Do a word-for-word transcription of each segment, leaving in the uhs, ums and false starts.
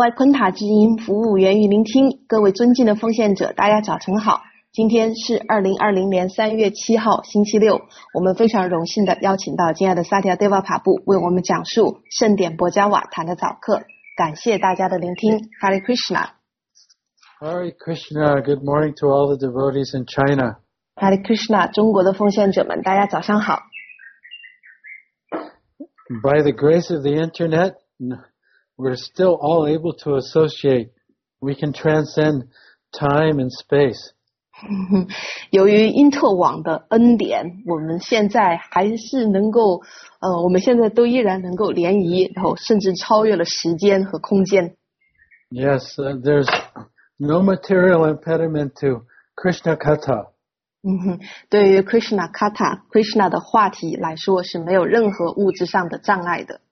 外昆塔之音服务源于聆听，各位尊敬的奉献者，大家早晨好。今天是二零二零年三月七号星期六，我们非常荣幸的邀请到敬爱的萨提亚德瓦帕布为我们讲述圣典博加瓦坛的早课。感谢大家的聆听。 Hare Krishna。 Hare Krishna. Good morning to all the devotees in China. Hare Krishna。 中国的奉献者们，大家早上好。 By the grace of the internet, we're still all able to associate. We can transcend time and space. 由于因特网的恩典，我们现在还是能够呃，我们现在都依然能够联谊，然后甚至超越了时间和空间。 Yes, uh, there's no material impediment to Krishna Katha. 嗯哼，对于 Krishna Katha Krishna 的话题来说是没有任何物质上的障碍的。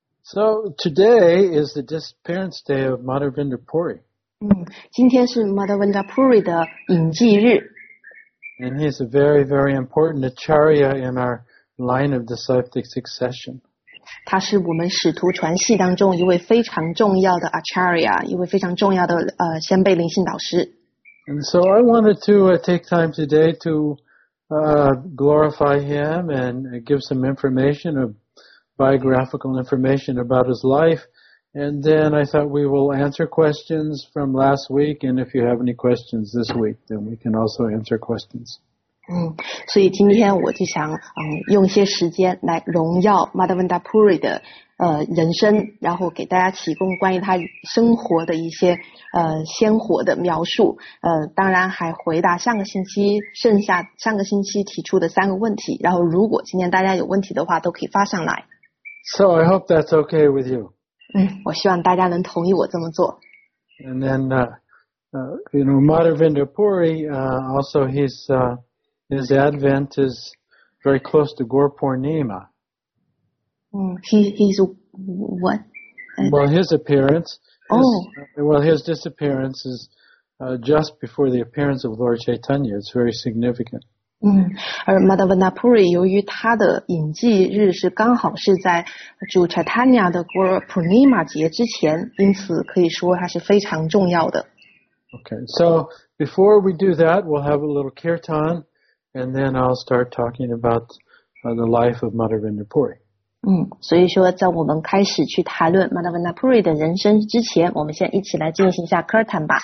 So today is the disappearance day of Madhavendra Puri. 嗯，今天是 Madhavendra Puri 的隐祭日。 And he is a very, very important acharya in our line of disciplic succession. 他是我们使徒传系当中一位非常重要的 Acharya， 一位非常重要的呃先辈灵性导师。 And so I wanted to uh, take time today to uh, glorify him and uh, give some information, of biographical information about his life. And then I thought we will answer questions from last week. And if you have any questions this week, then we can also answer questions. 嗯，所以今天我就想嗯用一些时间来荣耀 Madhavendra Puri 的呃人生，然后给大家提供关于他生活的一些呃鲜活的描述，呃当然还回答上个星期剩下上个星期提出的三个问题，然后如果今天大家有问题的话都可以发上来。 So I hope that's okay with you. 嗯，我希望大家能同意我这么做。 And then, uh, uh, you know, Madhavendra Puri, uh, also he's, uh, his advent is very close to Gaur Purnima. 嗯 he he's what? Well, his appearance, his, Oh. well, his disappearance is uh, just before the appearance of Lord Chaitanya. It's very significant. 嗯，而 Madhavendra Puri 由于他的隐祭日是刚好是在主 Chaitanya 的 Gaur Purnima 节之前，因此可以说它是非常重要的。 Okay, so before we do that, we'll have a little kirtan, and then I'll start talking about uh, the life of Madhavendra Puri. 嗯，所以说在我们开始去谈论 Madhavendra Puri 的人生之前，我们先一起来进行一下 Kirtan 吧。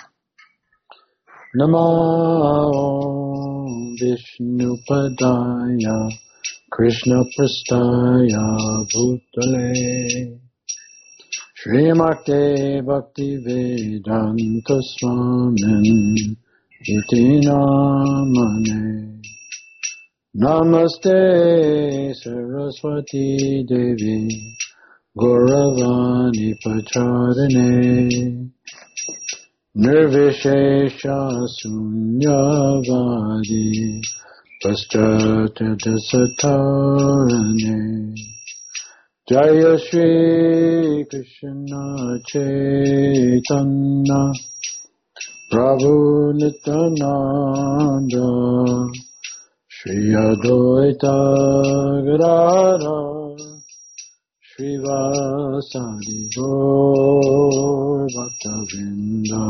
Namo Vishnu Padaya Krishna Prastaya Bhutale Srimakte Bhakti Vedanta Swamin Iti Namane Namaste Saraswati Devi Gauravani Pacharane Nirvishesha Sunyavadi Paschata Satarane Jaya Shri Krishna Chaitanya Prabhu Nityananda Shri Advaita Gadadhar Srivasadi Gaur Bhaktavrinda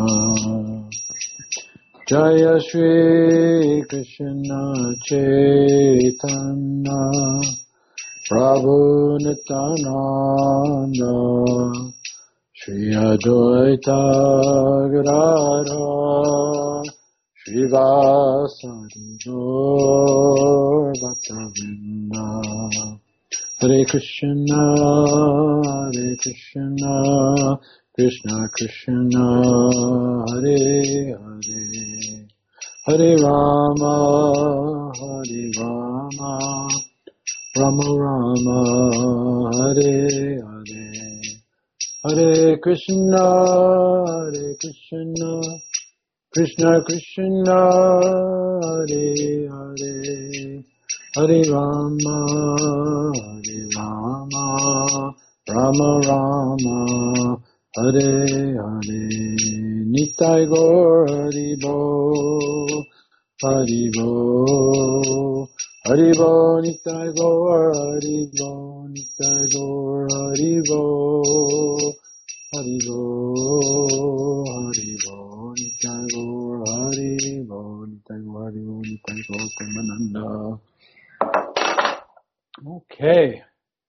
Jaya Shri Krishna Chaitanya Prabhu Nityananda Shri Advaita Gadadhar Srivasadi Gaur Bhaktavrinda. Hare Krishna, Hare Krishna, Krishna Krishna, Hare Hare, Hare Rama, Hare Rama, Rama Rama, Hare Hare, Hare Krishna, Hare Krishna, Krishna Krishna, Hare Hare, Hare Rama, Hare Rama, Rama Rama, Hare Hare. Nitai Gaur Hari Bol, Hari Bol, Hari Bol, Nitai Gaur Hari Bol, Nitai Gaur Hari Bol, Haribo, Haribo, Nitai Gaur, Haribo, Nitai Gaur, Haribo, Nitai Gaur, Premananda. Okay.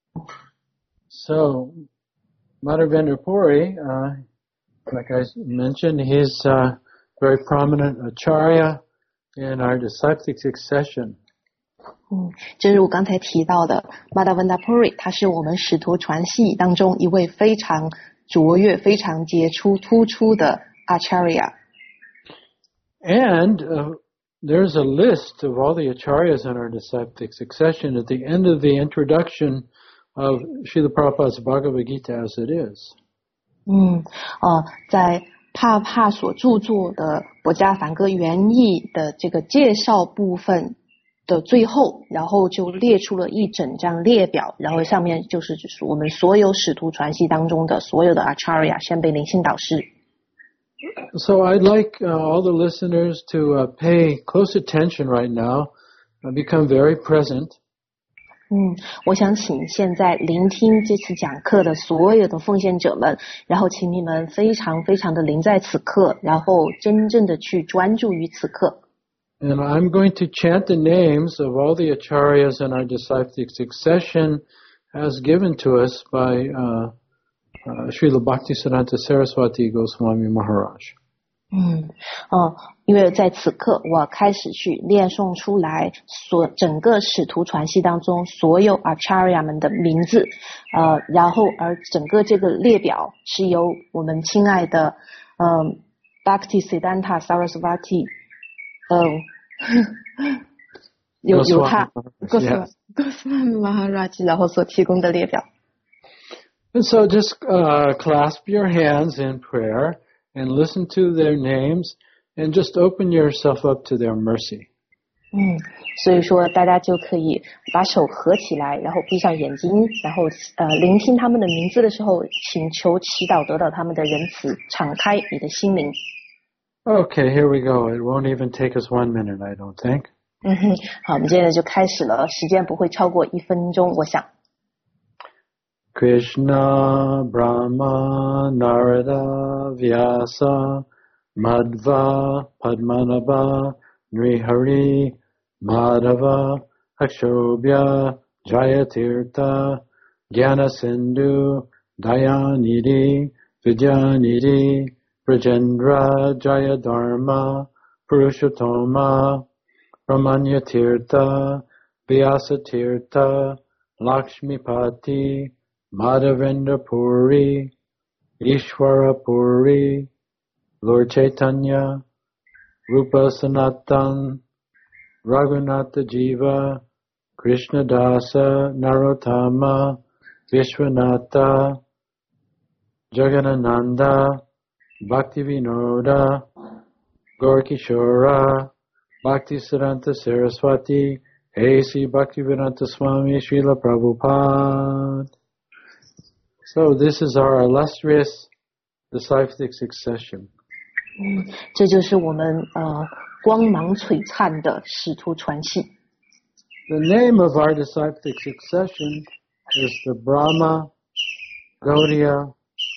So, Madhavendra Puri, uh, like I mentioned, he's a uh, very prominent acharya in our disciplic succession. 嗯，正如我刚才提到的 Madhavendra Puri， 他是我们使徒传系当中一位非常卓越、非常杰出、突出的 acharya。 And uh, there's a list of all the acharyas in our disciplic succession at the end of the introduction of Srila Prabhupada's Bhagavad Gita as it is. 嗯，呃，在帕帕所著作的《博伽梵歌原译》的这个介绍部分的最后，然后就列出了一整张列表，然后上面就是我们所有使徒传系当中的所有的 acharya 先辈灵性导师。 So I'd like uh, all the listeners to uh, pay close attention right now and become very present. 嗯，我想请现在聆听这次讲课的所有的奉献者们，然后请你们非常非常的临在此刻，然后真正的去专注于此刻。 And I'm going to chant the names of all the acharyas in our disciplic succession as given to us by uh, uh, Srila Bhaktisiddhanta Saraswati Goswami Maharaj. 嗯，哦，因为在此刻我开始去念诵出来所整个使徒传系当中所有 acharya 们的名字，呃，然后而整个这个列表是由我们亲爱的嗯 Bhaktisiddhanta Saraswati 嗯有有他 Goswami Maharaj 然后所提供的列表。 And so just uh, clasp your hands in prayer and listen to their names and just open yourself up to their mercy. 嗯，所以说大家就可以把手合起来，然后闭上眼睛，然后呃聆听他们的名字的时候，请求祈祷得到他们的仁慈，敞开你的心灵。 Okay, here we go. It won't even take us one minute, I don't think. 嗯哼，好，我们接着就开始了，时间不会超过一分钟，我想。 Krishna, Brahma, Narada, Vyasa, Madhva, Padmanabha, Nrihari, Madhava, Akshobhya, Jayatirtha, Jnanasindhu, Dayanidhi, Vidyanidhi, Brajendra, Jayadharma, Purushottama, Brahmanyatirtha, Vyasatirtha, Lakshmipati, Madhavendra Puri, Ishwara Puri, Lord Chaitanya, Rupa Sanatan, Raghunatha Jiva, Krishna Dasa, Narottama, Vishwanatha, Jagadananda, Bhaktivinoda, Gaurkishora, Bhaktisiddhanta Saraswati, A C Bhaktivedanta Swami Srila Prabhupada. So this is our illustrious disciplic succession. 嗯，这就是我们呃光芒璀璨的使徒传系。 The name of our disciplic succession is the Brahma Gaudiya,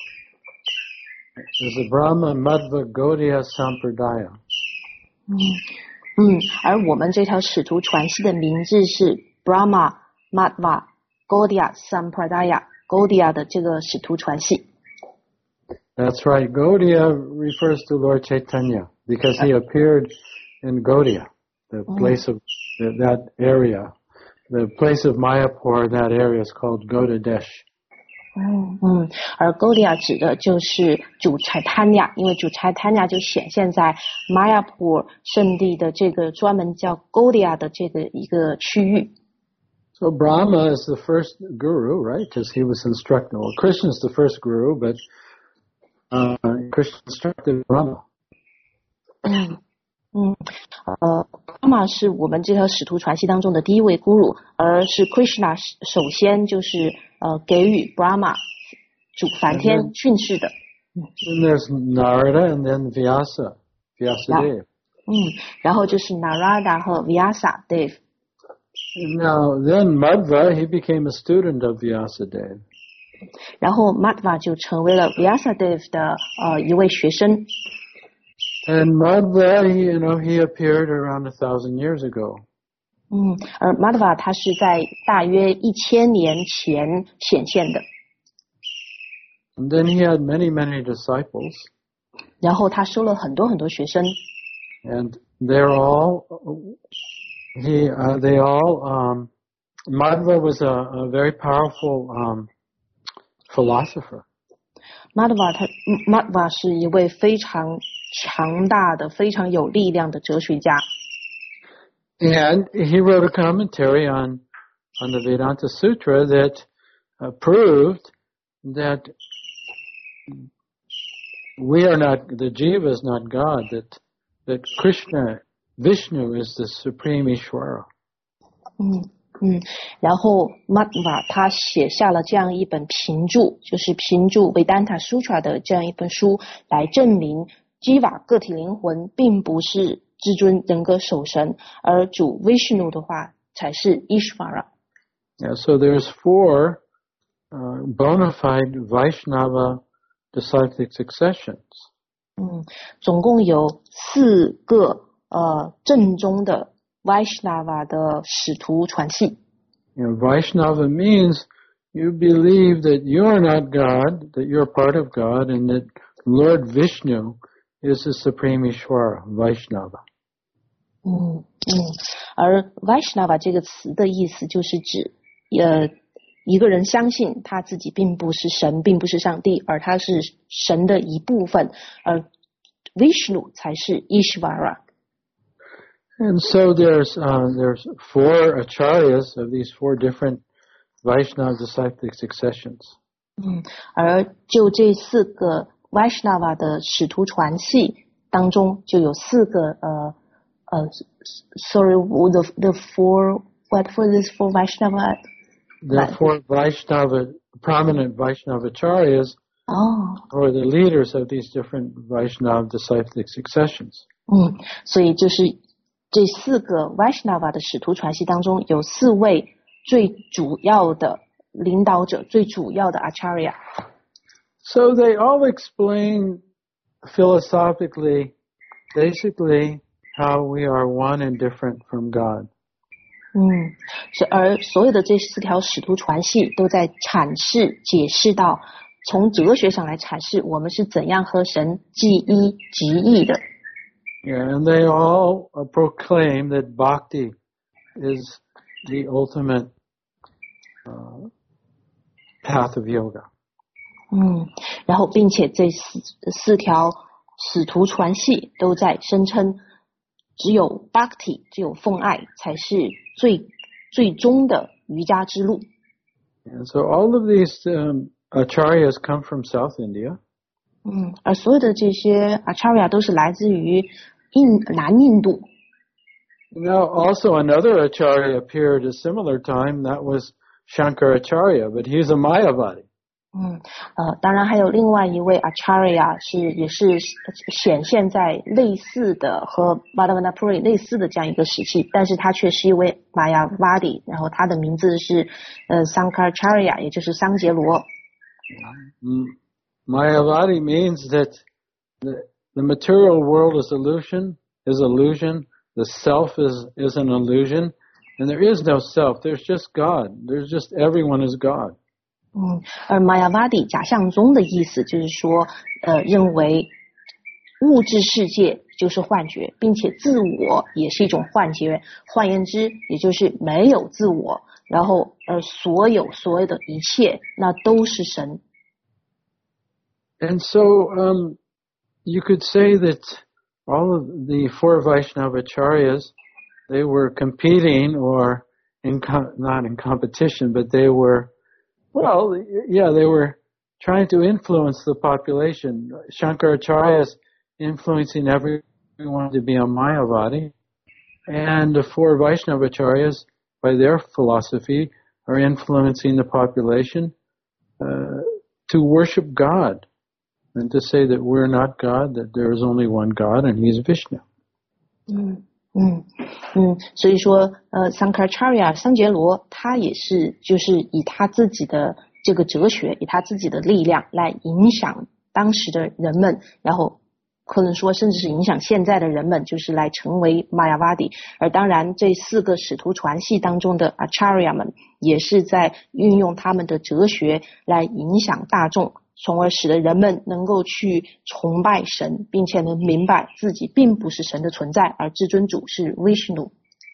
is the Brahma Madhva Gaudiya Sampradaya. 嗯嗯，而我们这条使徒传系的名字是 Brahma Madhva Gaudiya Sampradaya Gaudiya 的这个使徒传系。 That's right. Gaudiya refers to Lord Chaitanya because he appeared in Gaudiya, the place of that area. The place of Mayapur, that area is called Gaudadesh. 嗯嗯，而 Gaudiya 指的就是主 Chaitanya， 因为主 Chaitanya 就显现在 Mayapur 圣地的这个专门叫 Gaudiya 的这个一个区域。 So Brahma is the first guru, right? Because he was instructed. Well, Krishna is the first guru, but uh, Krishna instructed Brahma. 嗯嗯，呃 ，Brahma 是我们这条使徒传系当中的第一位 guru， 而是 Krishna 首先就是呃给予 Brahma 主梵天训示的。 And there's Narada and then Vyasa, Vyasadeva. 嗯，然后就是 Narada 和 Vyasadeva。 Now, then Madhva, he became a student of Vyasadeva. 然后 Madhva 就成为了 Vyasadeva 的呃一位学生。 And Madhva, he, you know, he appeared around a thousand years ago. 嗯，而 Madhva 他是在大约一千年前显现的。 And then he had many, many disciples. 然后他收了很多很多学生。 And they're all, he, uh, they all, um, Madhva was a, a very powerful um, philosopher. Madhva 他 Madhva 是一位非常强大的、非常有力量的哲学家。 And he wrote a commentary on on the Vedanta Sutra that uh, proved that we are not, the Jiva is not God, that that Krishna, Vishnu is the supreme Ishvara. 嗯嗯，然后 Madhva 他写下了这样一本评注，就是评注 Vedanta Sutra 的这样一本书，来证明 Jiva 个体灵魂并不是至尊人格守神，而主 Vishnu 的话才是 Ishvara。 Yeah, so there's four uh, bona fide Vaishnava disciplic successions. 嗯，总共有四个呃正宗的 Vaishnava 的使徒传系。 You know, Vaishnava means you believe that you are not God, that you're part of God, and that Lord Vishnu is the supreme Ishvara, Vaishnava. 嗯嗯，而 Vaishnava 这个词的意思就是指呃一个人相信他自己并不是神，并不是上帝，而他是神的一部分，而 Vishnu 才是 Ishvara。 And so there's uh, there's four acharyas of these four different Vaishnava disciplic successions. 嗯，而就这四个 Vaishnava 的使徒传系当中，就有四个呃呃 sorry the the four what for this four Vaishnava The four Vaishnava prominent Vaishnava acharyas oh. are the leaders of these different Vaishnava disciplic successions. 嗯，所以就是这四个 Vaishnava 的使徒传系当中，有四位最主要的领导者，最主要的 Acharya。 So they all explain philosophically, basically, how we are one and different from God. 嗯，是而所有的这四条使徒传系都在阐释、解释到，从哲学上来阐释我们是怎样和神既一即异的。 Yeah, and they all uh, proclaim that bhakti is the ultimate uh, path of yoga. 嗯，然后并且这四四条使徒传系都在声称，只有 bhakti， 只有奉爱才是最最终的瑜伽之路。 And so all of these um, acharyas come from South India. 嗯，而所有的这些 acharya 都是来自于印南印度。 Now, also another acharya appeared at a similar time. That was Shankaracharya, but he's a Mayavadi. 嗯，呃，当然还有另外一位 acharya 是也是显现在类似的和 Madhavendra Puri 类似的这样一个时期，但是他却是一位 Mayavadi， 然后他的名字是呃 Sankaracharya， 也就是桑杰罗。 Mm. Mayavadi means that the, the material world is illusion, is illusion. The self is, is an illusion. And there is no self. There's just God. There's just everyone is God. 嗯，而 Mayavadi 假象中的意思就是说，呃，认为物质世界就是幻觉，并且自我也是一种幻觉。换言之，也就是没有自我，然后而所有所有的一切，那都是神。 And so, um, you could say that all of the four Vaishnava acharyas, they were competing or in com- not in competition, but they were, well, yeah, they were trying to influence the population. Shankaracharya is influencing everyone to be a Mayavadi, and the four Vaishnava acharyas, by their philosophy, are influencing the population uh, to worship God. And to say that we're not God, that there is only one God, and He's Vishnu. 嗯嗯嗯，所以说，呃，Sankaracharya 桑杰罗他也是就是以他自己的这个哲学，以他自己的力量来影响当时的人们，然后可能说甚至是影响现在的人们，就是来成为玛雅瓦底。而当然这四个使徒传系当中的 Acharya 们也是在运用他们的哲学来影响大众，从而使得人们能够去崇拜神，并且能明白自己并不是神的存在，而至尊主是 Vishnu。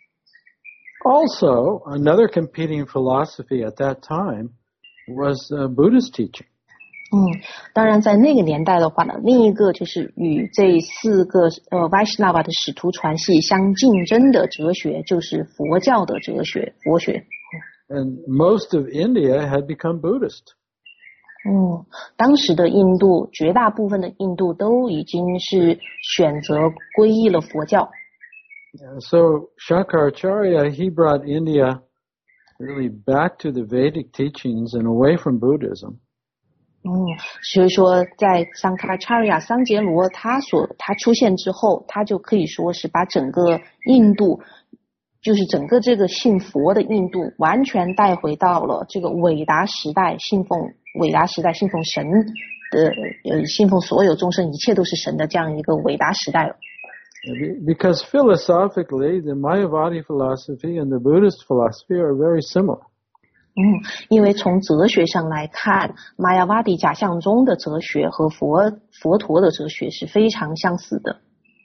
Also, another competing philosophy at that time was uh, Buddhist teaching. 嗯，当然在那个年代的话呢，另一个就是与这四个呃 Vaishnava 的使徒传系相竞争的哲学，就是佛教的哲学，佛学。 And most of India had become Buddhist. 嗯，当时的印度，绝大部分的印度都已经是选择皈依了佛教。 Yeah, so Shankaracharya, he brought India really back to the Vedic teachings and away from Buddhism. 嗯，所以说在 Shankaracharya 桑杰罗他所他出现之后，他就可以说是把整个印度，就是整个这个信佛的印度完全带回到了这个伟达时代，信奉伟达时代信奉神的呃信奉所有众生一切都是神的这样一个伟达时代了。 Because philosophically, the Mayavadi philosophy and the Buddhist philosophy are very similar. 嗯，因为从哲学上来看，玛雅瓦底假象中的哲学和佛佛陀的哲学是非常相似的。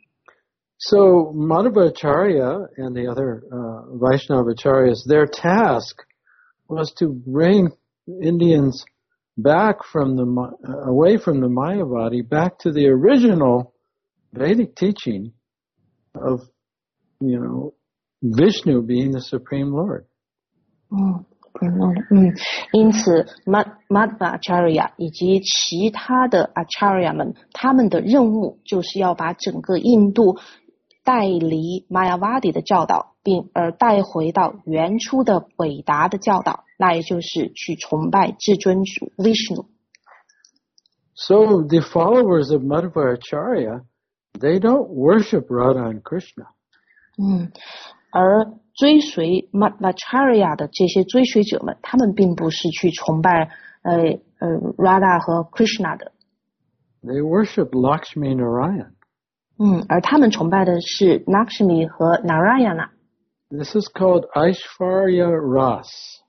So Madhvacharya and the other uh, Vaishnavacharyas, their task was to bring Indians back from the uh, away from the Mayavadi back to the original Vedic teaching of, you know, Vishnu being the Supreme Lord. 嗯。嗯，因此 Madhvacharya 以及其他的 Acharya 们，他们的任务就是要把整个印度带离玛雅瓦底的教导，并而带回到原初的伟达的教导，那也就是去崇拜至尊主 Vishnu。 So the followers of Madhvacharya, they don't worship Radha and Krishna. 嗯，而追随 Madhvacharya 的这些追随者们，他们并不是去崇拜呃呃 Radha 和 Krishna 的。 They worship Lakshmi Narayan. 嗯，而他们崇拜的是 Lakshmi 和 Narayana。 This is called Aishwarya Ras.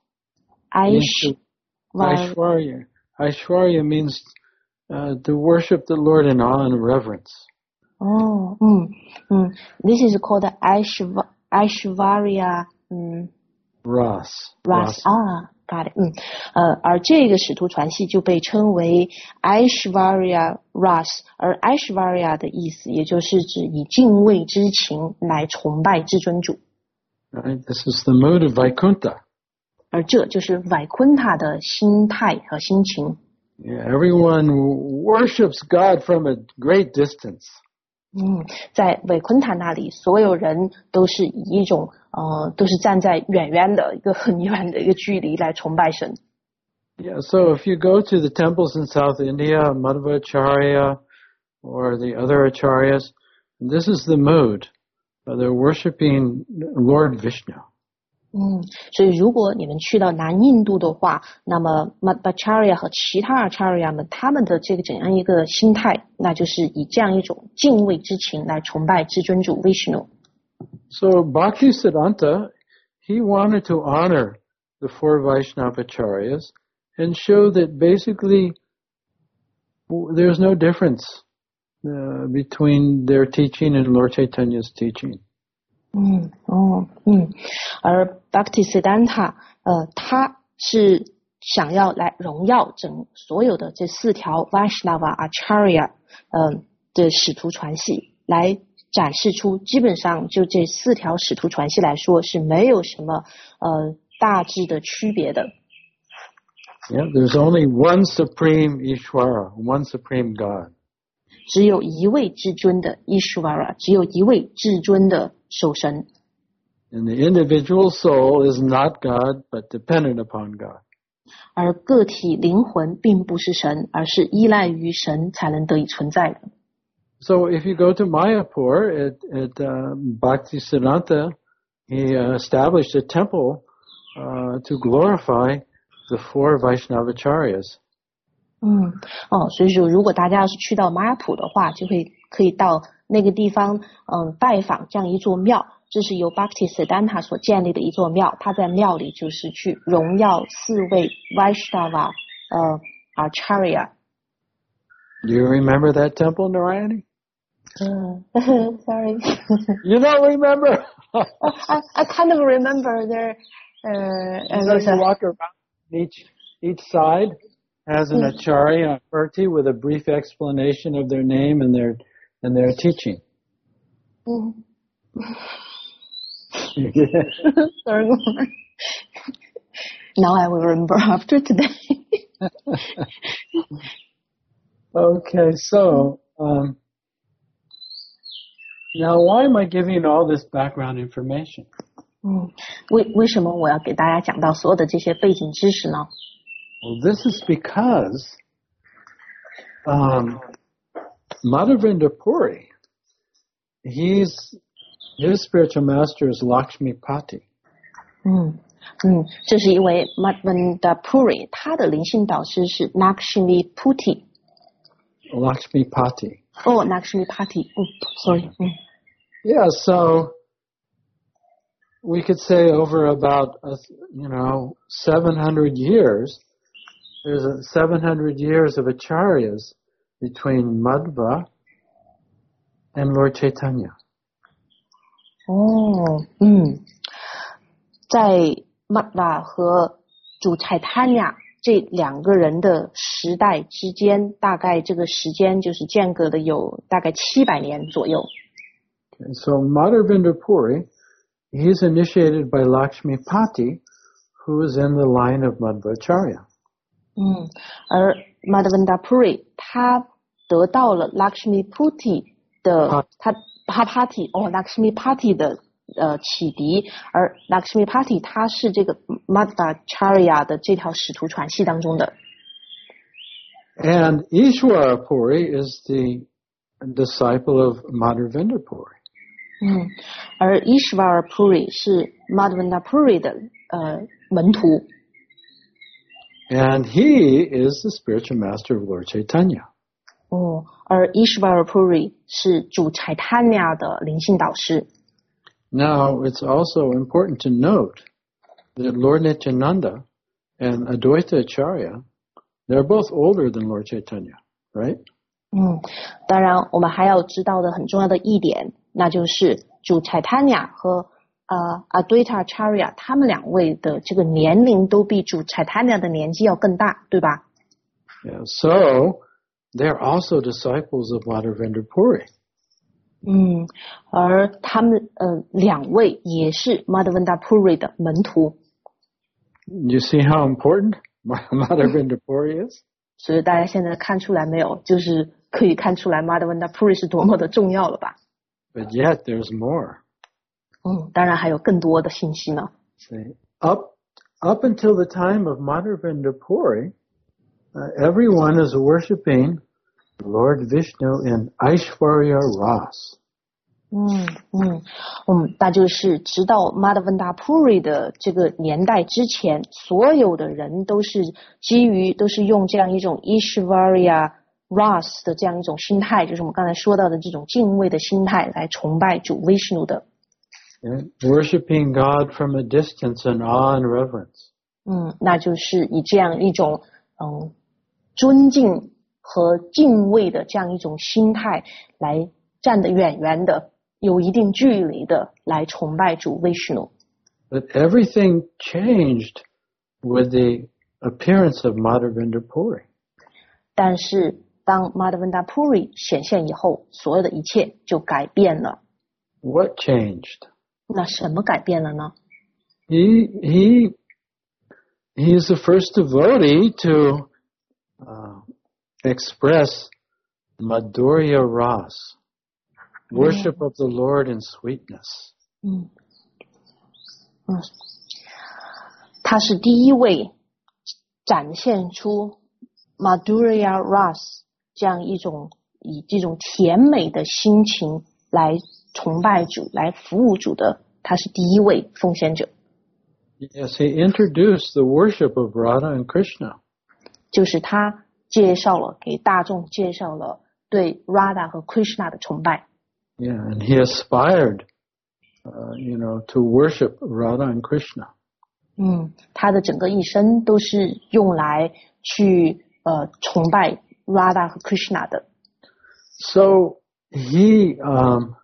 Aish Aishwarya. Aishwarya means uh, to worship the Lord in awe and reverence. 哦，嗯嗯 ，This is called Aishwarya Aishwarya 嗯 Ras. Ras 啊 ，got it 嗯呃，而这个使徒传系就被称为 Aishwarya Ras， 而 Aishwarya 的意思也就是指以敬畏之情来崇拜至尊主。 Right? This is the mood of Vaikuntha. 而这就是vaik昆塔的心态和心情。 Yeah, everyone worships God from a great distance. 嗯，在韦昆塔那里，所有人都是以一种呃，都是站在远远的一个很远的一个距离来崇拜神。 Yeah, so if you go to the temples in South India, Madhvacharya or the other acharyas, this is the mood. They're worshiping Lord Vishnu. 嗯，所以如果你们去到南印度的话，那么 Madhvacharya 和其他 Acharya 们他们的这个怎样一个心态，那就是以这样一种敬畏之情来崇拜至尊主 Vishnu。 So Bhaktisiddhanta, he wanted to honor the four Vaishnava Acharyas and show that basically there's no difference uh, between their teaching and Lord Chaitanya's teaching. 嗯哦嗯，而 Bhaktisiddhanta 呃，他是想要来荣耀整所有的这四条 Vaishnava Acharya 呃的使徒传系，来展示出基本上就这四条使徒传系来说是没有什么呃大致的区别的。 Yeah, there's only one supreme Ishvara, one supreme God. 只有一位至尊的 Ishvara， 只有一位至尊的守神。 And the individual soul is not God, but dependent upon God. 而个体灵魂并不是神，而是依赖于神才能得以存在的。 So if you go to Mayapur at, at uh, Bhaktisiddhanta, he uh, established a temple uh, to glorify the four Vaishnavacharyas. 嗯，哦，所以说如果大家要是去到玛雅普的话，就会可以到那个地方，嗯，拜访这样一座庙。这是由 Bhaktisiddhanta 所建立的一座庙，他在庙里就是去荣耀四位 Vaishnava 呃 Acharya。 Do you remember that temple, Narayani? Uh, sorry. You don't remember? I, I kind of remember there. Uh, you know, you walk around, each each side has an acharya, Murti, with a brief explanation of their name and their and their teaching. Mm. Sorry. Now I will remember after today. Okay, so um, now why am I giving all this background information? 嗯，为为什么我要给大家讲到所有的这些背景知识呢？ Well, this is because um, Madhavendra Puri, he's his spiritual master is Lakshmipati. 嗯嗯，这是因为 Madhavendra Puri 他的灵性导师是 Lakshmipati。 Lakshmipati. Oh, Lakshmipati. Oh, sorry. Mm. Yeah, so we could say over about, uh, you know, seven hundred years, there's a seven hundred years of acharyas between Madhva and Lord Chaitanya. 哦，嗯，在 Madhva 和主 Chaitanya 这两个人的时代之间，大概这个时间就是间隔的有大概七百年左右。 Okay, so Madhavendra Puri, he's initiated by Lakshmipati, who is in the line of Madhvacharya. 嗯，而 Madhavendra Puri 他得到了 Lakshmipati 的他 Pati 哦 Lakshmipati 的呃启迪，而 Lakshmipati 他是这个 Madhvacharya 的这条使徒传系当中的。 And Ishwara Puri is the disciple of Madhavendra Puri. 嗯，而 Ishwara Puri 是 Madhavendra Puri 的呃门徒。 And he is the spiritual master of Lord Chaitanya. 哦，而 Ishwara Puri 是主 Chaitanya 的灵性导师。 Now, it's also important to note that Lord Nityananda and Advaita Acharya, they're both older than Lord Chaitanya, right? 嗯，当然我们还要知道的很重要的一点，那就是主 Chaitanya 和呃 Advaita Acharya 他们两位的这个年龄都比主 Chaitanya 的年纪要更大，对吧？ Yeah, so they're also disciples of Madhavendra Puri. 嗯，而他们呃两位也是 Madhavendra Puri 的门徒。 You see how important Madhavendra Puri is? 所以大家现在看出来没有？就是可以看出来 Madhavendra Puri 是多么的重要了吧？ But yet there's more. 嗯，当然还有更多的信息呢。 See, up up until the time of Madhavendra Puri, uh, everyone is worshiping Lord Vishnu in Aishwarya Ras. 嗯嗯嗯，那就是直到 Madhavendra Puri 的这个年代之前，所有的人都是基于都是用这样一种 Aishwarya Ras 的这样一种心态，就是我们刚才说到的这种敬畏的心态来崇拜主 Vishnu 的。 Okay? Worshipping God from a distance in awe and reverence. 嗯，那就是以这样一种嗯尊敬和敬畏的这样一种心态来站得远远的，有一定距离的来崇拜主 Vishnu。 But everything changed with the appearance of Madhavendra Puri. 但是当 Madhavendra Puri 显现以后，所有的一切就改变了。 What changed? 那什么改变了呢？ He he he is the first devotee to uh, express Madhurya Ras, worship of the Lord in sweetness. 嗯嗯，他是第一位展现出 Madhurya Ras 这样一种以这种甜美的心情来崇拜主、来服务主的，他是第一位奉献者。 Yes, he introduced the worship of Radha and Krishna. 就是他介绍了给大众介绍了对 Radha 和 Krishna 的崇拜。 Yeah, and he aspired, uh, you know, to worship Radha and Krishna. 嗯，他的整个一生都是用来去呃崇拜 Radha 和 Krishna 的。 So he, um,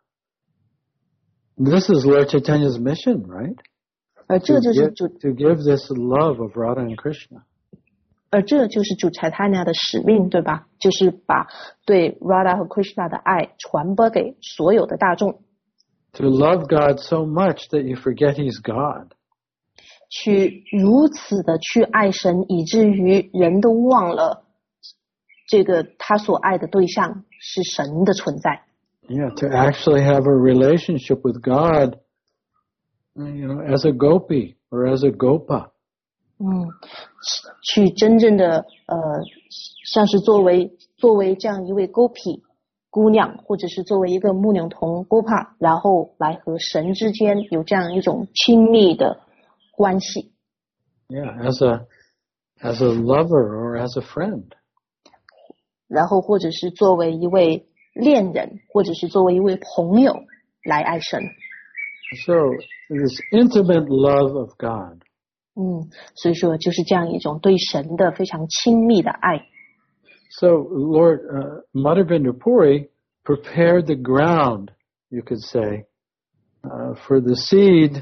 this is Lord Chaitanya's mission, right? 而这就是主 to give this love of Radha and Krishna. 而这就是主 Chaitanya 的使命，对吧？就是把对 Radha 和 Krishna 的爱传播给所有的大众。 To love God so much that you forget He's God. 去如此的去爱神，以至于人都忘了这个他所爱的对象是神的存在。 Yeah, to actually have a relationship with God, you know, as a gopi or as a gopa. 嗯，去真正的呃，像是作为作为这样一位 gopi 姑娘，或者是作为一个牧牛童 gopa， 然后来和神之间有这样一种亲密的关系。 Yeah, as a as a lover or as a friend. 然后或者是作为一位恋人，或者是作为一位朋友来爱神。 So this intimate love of God. 嗯，所以说就是这样一种对神的非常亲密的爱。 So Lord uh, Madhavendra Puri prepared the ground, you could say, uh, for the seed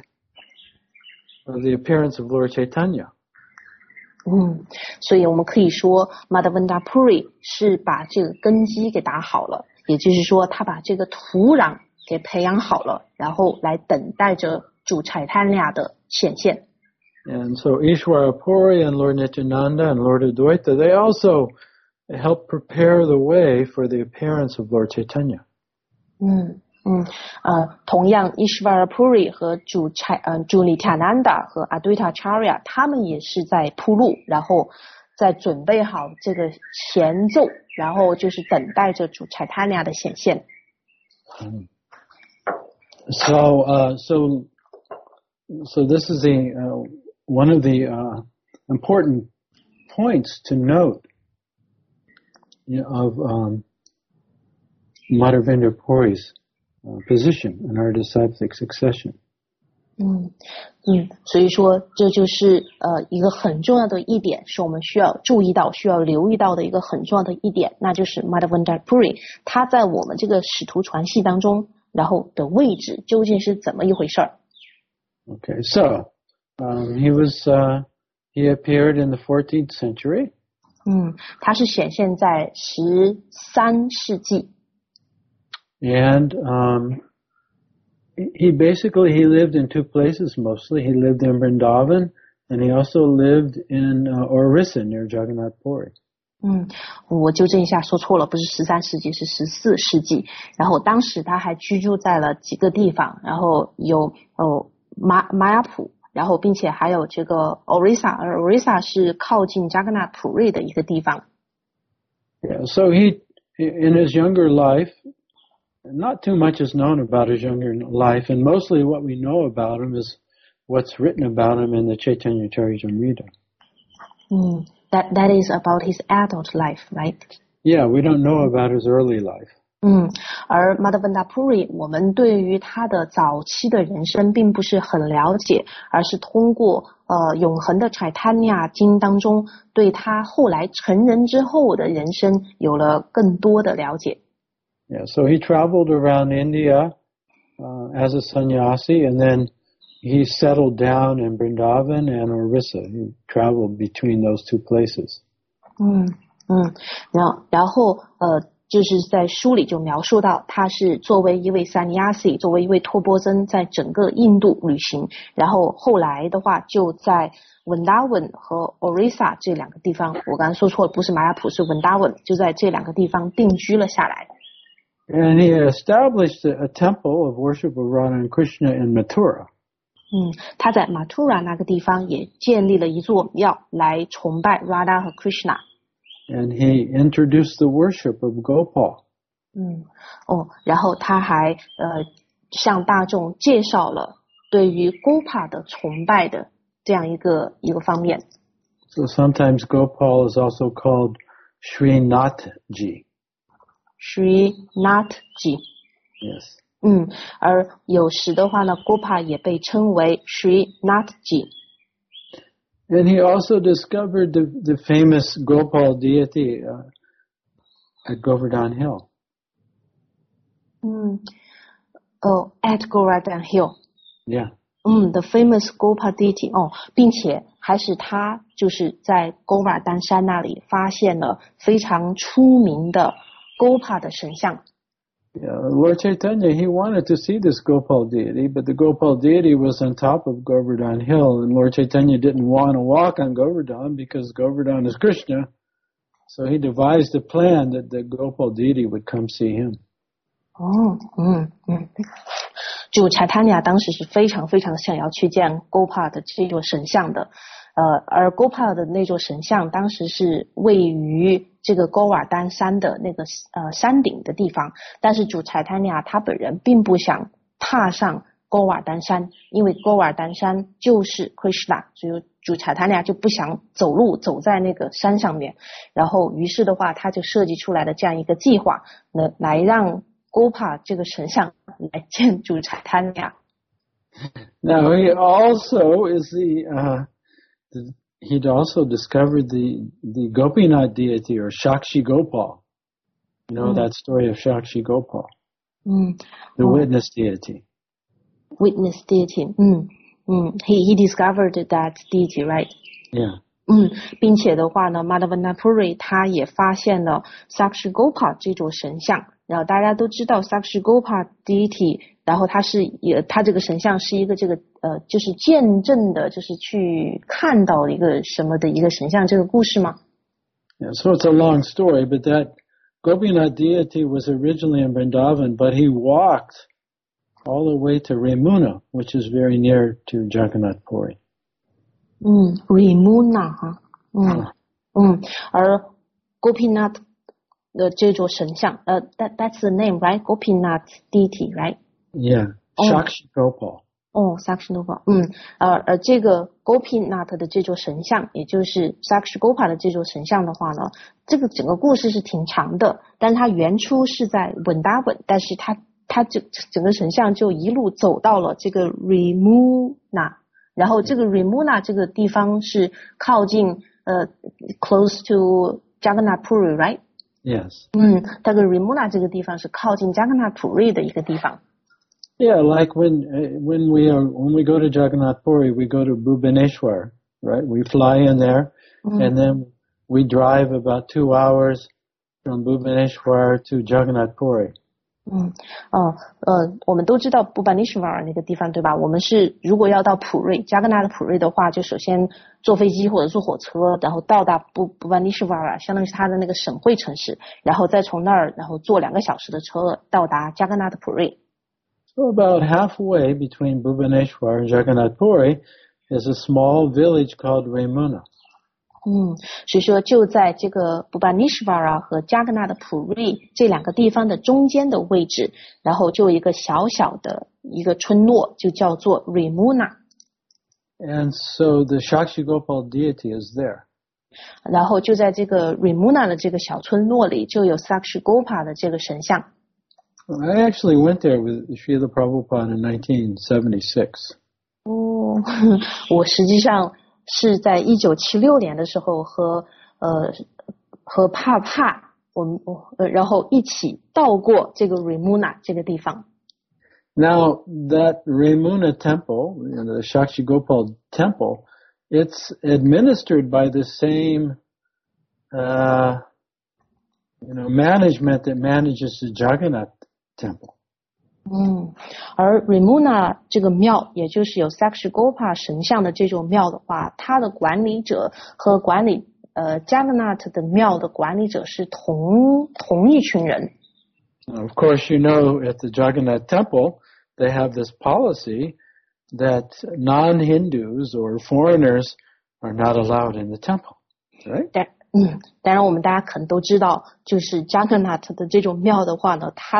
of the appearance of Lord Chaitanya. 嗯，所以我们可以说 Madhavendra Puri 是把这个根基给打好了，也就是说他把这个土壤给培养好了，然后来等待着主 Chaitanya 的显现。 And so Ishwara Puri and Lord Nityananda and Lord Advaita, they also help prepare the way for the appearance of Lord Chaitanya. 嗯嗯呃，同样 Ishvara Puri 和主呃主 Nityananda 和 Advaita Acharya 他们也是在铺路，然后在准备好这个前奏，然后就是等待着主 Chaitanya 的显现。 So uh, so so this is the uh, one of the uh, important points to note, you know, of um, Madhavendra Puri's uh, position in our disciplic succession. 嗯嗯，所以说这就是呃一个很重要的一点，是我们需要注意到、需要留意到的一个很重要的一点，那就是 Madhavendra Puri 他在我们这个使徒传系当中，然后的位置究竟是怎么一回事儿。 Okay, so um, he was uh, he appeared in the fourteenth century. 嗯，他是显现在十三世纪。 And um, he basically he lived in two places mostly. He lived in Vrindavan, and he also lived in uh, Orissa near Jagannath Puri. 嗯，我纠正一下，说错了，不是十三世纪，是十四世纪。然后当时他还居住在了几个地方，然后有哦马马雅普，然后并且还有这个 Orissa， 而 Orissa 是靠近 Jagannath Puri 的一个地方。 Yeah, so he in his younger life. Not too much is known about his younger life, and mostly what we know about him is what's written about him in the Chaitanya Charitamrita. Mm, that that is about his adult life, right? Yeah, we don't know about his early life. 嗯，而 Madhavendra Puri 我们对于他的早期的人生并不是很了解，而是通过呃永恒的 Chaitanya 经当中对他后来成人之后的人生有了更多的了解。 Yeah, so he traveled around India uh, as a sannyasi, and then he settled down in Vrindavan and Orissa. He traveled between those two places. 嗯嗯，然后然后呃，就是在书里就描述到，他是作为一位 sannyasi， 作为一位托钵僧，在整个印度旅行，然后后来的话就在 Vrindavan 和 Orissa 这两个地方，我刚才说错了，不是玛雅普，是 Vrindavan， 就在这两个地方定居了下来。 And he established a, a temple of worship of Radha and Krishna in Mathura. 嗯，他在 Mathura 那个地方也建立了一座庙来崇拜 Radha 和 Krishna. And he introduced the worship of Gopal. 嗯，哦，然后他还呃向大众介绍了对于 Gopa 的崇拜的这样一个一个方面。 So sometimes Gopal is also called Srinathji. Srinathji. Yes. 嗯，而有时的话呢 Gopa 也被称为 Srinathji. And he also discovered the, the famous Gopal deity uh, at Govardhan Hill. 嗯，哦 at Govardhan Hill. Yeah. 嗯 the famous Gopa deity. 哦，并且还是他就是在勾瓦丹山那里发现了非常出名的 Gopa 的神像。 Yeah, Lord Chaitanya, he wanted to see this Gopal deity, but the Gopal deity was on top of Govardhan Hill, and Lord Chaitanya didn't want to walk on Govardhan because Govardhan is Krishna. So he devised a plan that the Gopal deity would come see him. 哦，嗯嗯，主Chaitanya当时是非常非常想要去见 Gopa 的这座神像的。呃，而 Gopa 的那座神像当时是位于这个勾瓦丹山的那个呃山顶的地方，但是主Chaitanya他本人并不想踏上勾瓦丹山，因为勾瓦丹山就是 Krishna， 所以主Chaitanya就不想走路走在那个山上面，然后于是的话他就设计出来了这样一个计划，来来让 Gopa 这个神像来见主Chaitanya。 Now he also is the uh The, he'd also discovered the, the Gopinath deity, or Shakshi Gopal. You know mm. that story of Shakshi Gopal? Mm. The oh. witness deity. Witness deity. Mm. Mm. He, he discovered that deity, right? Yeah. 嗯，并且的话呢 Madhavendra Puri 他也发现了 Sakshi Gopa 这座神像，然后大家都知道 Sakshi Gopa deity， 然后他是也他这个神像是一个这个呃就是见证的，就是去看到一个什么的一个神像，这个故事吗？ Yeah, so it's a long story, but that Gopinath deity was originally in Vrindavan, but he walked all the way to Remuna, which is very near to Jagannath Puri. 嗯 Remuna 哈，嗯嗯，而 Gopinath 的这座神像，呃 that that's the name, right? Gopinath deity, right? Yeah, Shakshi Gopal. 哦 Sakshi Gopal， 嗯，呃而这个 Gopinath 的这座神像，也就是 Sakshi Gopa 的这座神像的话呢，这个整个故事是挺长的，但它原初是在稳达本，但是它它就整个神像就一路走到了这个 Remuna。然后这个 Remuna 这个地方是靠近呃 close to Jagannath Puri, right? Yes. 嗯，这个 Remuna 这个地方是靠近 Jagannath Puri 的一个地方。 Yeah, like when when we are when we go to Jagannath Puri, we go to Bhubaneswar, right? We fly in there, mm. and then we drive about two hours from Bhubaneswar to Jagannath Puri. 嗯，哦，呃，我们都知道 Bhubaneswar 那个地方，对吧？我们是如果要到普瑞，加格纳的普瑞的话，就首先坐飞机或者坐火车，然后到达 Bhubaneswar， 相当于是它的那个省会城市，然后再从那儿，然后坐两个小时的车到达加格纳的普瑞。 So about halfway between Bhubaneswar and Jagannath Puri is a small village called Remuna. 嗯，所以说就在这个 Bhubaneswar 和加格纳的普瑞这两个地方的中间的位置，然后就有一个小小的一个村落，就叫做 Remuna。 And so the Shakshi Gopal deity is there. 然后就在这个 Remuna 的这个小村落里，就有 Sakshi Gopa 的这个神像。 I actually went there with Srila Prabhupada in nineteen seventy-six. 哦，我实际上是在一九七六年的时候和呃和帕帕我们呃然后一起到过这个 Remuna 这个地方。 Now that Remuna temple, you know, the Shakshi Gopal temple, it's administered by the same uh you know management that manages the Jagannath temple. 嗯，而 Remuna 这个庙，也就是有 Sakshi Gopa 神像的这种庙的话，它的管理者和管理呃 Jagannath 的庙的管理者是同同一群人。 Of course, you know, at the Jagannath temple, they have this policy that non-Hindus or foreigners are not allowed in the temple, right? 但嗯，当然我们大家可能都知道，就是 Jagannath 的这种庙的话呢，它的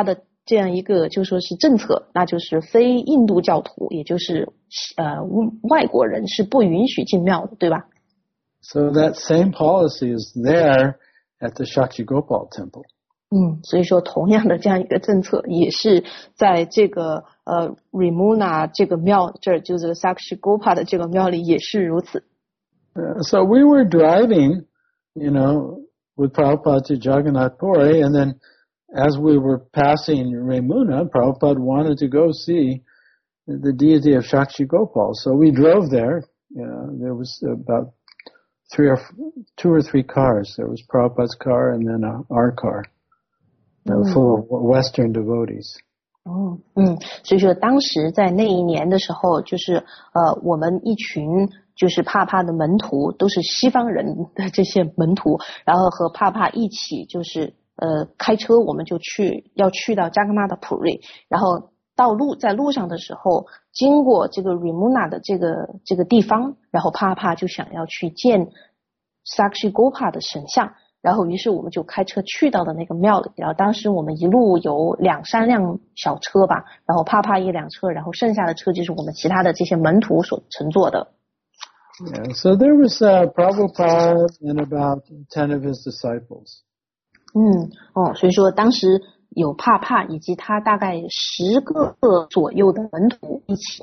这样一个就说是政策，那就是非印度教徒，也就是呃外国人是不允许进庙的，对吧？ So that same policy is there at the Shaktigopal temple. 嗯，所以说同样的这样一个政策也是在这个呃 Ramuna 这个庙这儿，就是 Shaktigopal 的这个庙里也是如此。 Uh, so we were driving, you know, with Prabhupada to Jagannath Puri, and then as we were passing Ramuna, Prabhupada wanted to go see the deity of Shaktigopal. So we drove there. You know, there was about three or two or three cars. There was Prabhupada's car and then uh, our car, you know, full of Western devotees. 哦，嗯，所以说当时在那一年的时候，就是呃，我们一群就是帕帕的门徒，都是西方人的这些门徒，然后和帕帕一起就是呃开车，我们就去要去到加格纳的普瑞，然后到路在路上的时候，经过这个 Ramuna 的这个这个地方，然后帕帕就想要去见 Shaktigopal 的神像。然后于是我们就开车去到了那个庙里，然后当时我们一路有两三辆小车吧，然后帕帕一辆车，然后剩下的车就是我们其他的这些门徒所乘坐的。 Yeah, so there was uh, Prabhupada and about ten of his disciples. 嗯，哦，所以说当时有帕帕以及他大概十个左右的门徒一起。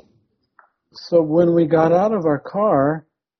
So when we got out of our car,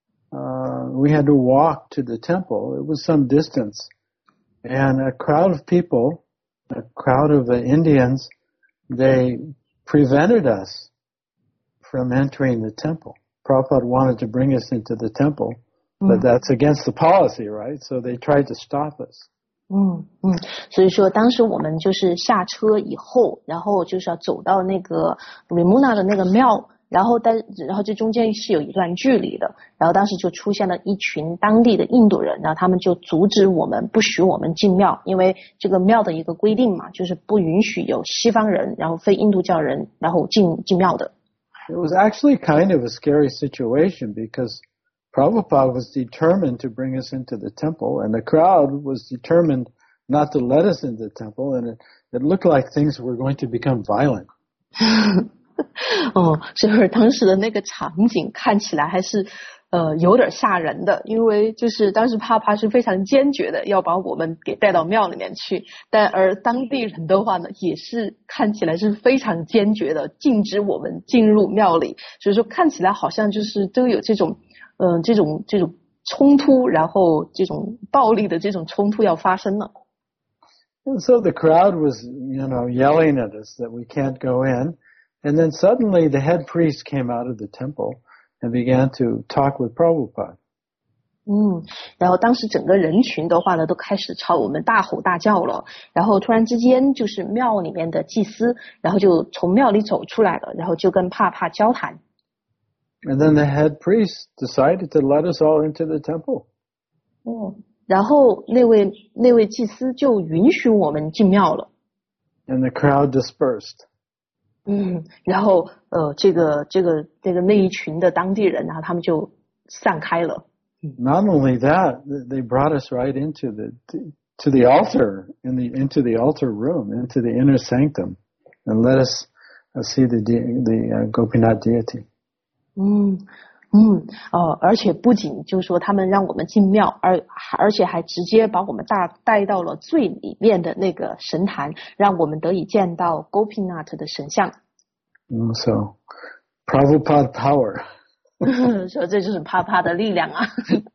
Uh, we had to walk to the temple. It was some distance. And a crowd of people, a crowd of uh, Indians, they prevented us from entering the temple. Prabhupada wanted to bring us into the temple, but that's against the policy, right? So they tried to stop us. 嗯嗯，所以说当时我们就是下车以后，然后就是要走到那个 Ramuna 的那个庙。然后但然后这中间是有一段距离的，然后当时就出现了一群当地的印度人，然后他们就阻止我们，不许我们进庙，因为这个庙的一个规定嘛，就是不允许有西方人，然后非印度教人，然后进进庙的。 It was actually kind of a scary situation because Prabhupada was determined to bring us into the temple, and the crowd was determined not to let us into the temple, and it, it looked like things were going to become violent. 哦，所以当时的那个场景看起来还是呃有点吓人的，因为就是当时帕帕是非常坚决的要把我们给带到庙里面去，但而当地人的话呢，也是看起来是非常坚决的禁止我们进入庙里，所以说看起来好像就是都有这种嗯、呃、这种这种冲突，然后这种暴力的这种冲突要发生了。 And so the crowd was, you know, yelling at us that we can't go in. And then suddenly the head priest came out of the temple and began to talk with Prabhupada. 嗯，然后当时整个人群的话呢，都开始朝我们大吼大叫了。然后突然之间，就是庙里面的祭司，然后就从庙里走出来了，然后就跟帕帕交谈。 And then the head priest decided to let us all into the temple. 哦，然后那位那位祭司就允许我们进庙了。 And the crowd dispersed. 嗯，然后呃，这个这个这个那一群的当地人，然后他们就散开了。 Not only that, they brought us right into the to the altar in the into the altar room, into the inner sanctum, and let us see the the uh, Gopinath deity. 嗯嗯哦，而且不仅就是说他们让我们进庙，而而且还直接把我们带带到了最里面的那个神坛，让我们得以见到 Gopinath 的神像。 Mm, so, Prabhupada power. 说这就是帕帕的力量啊。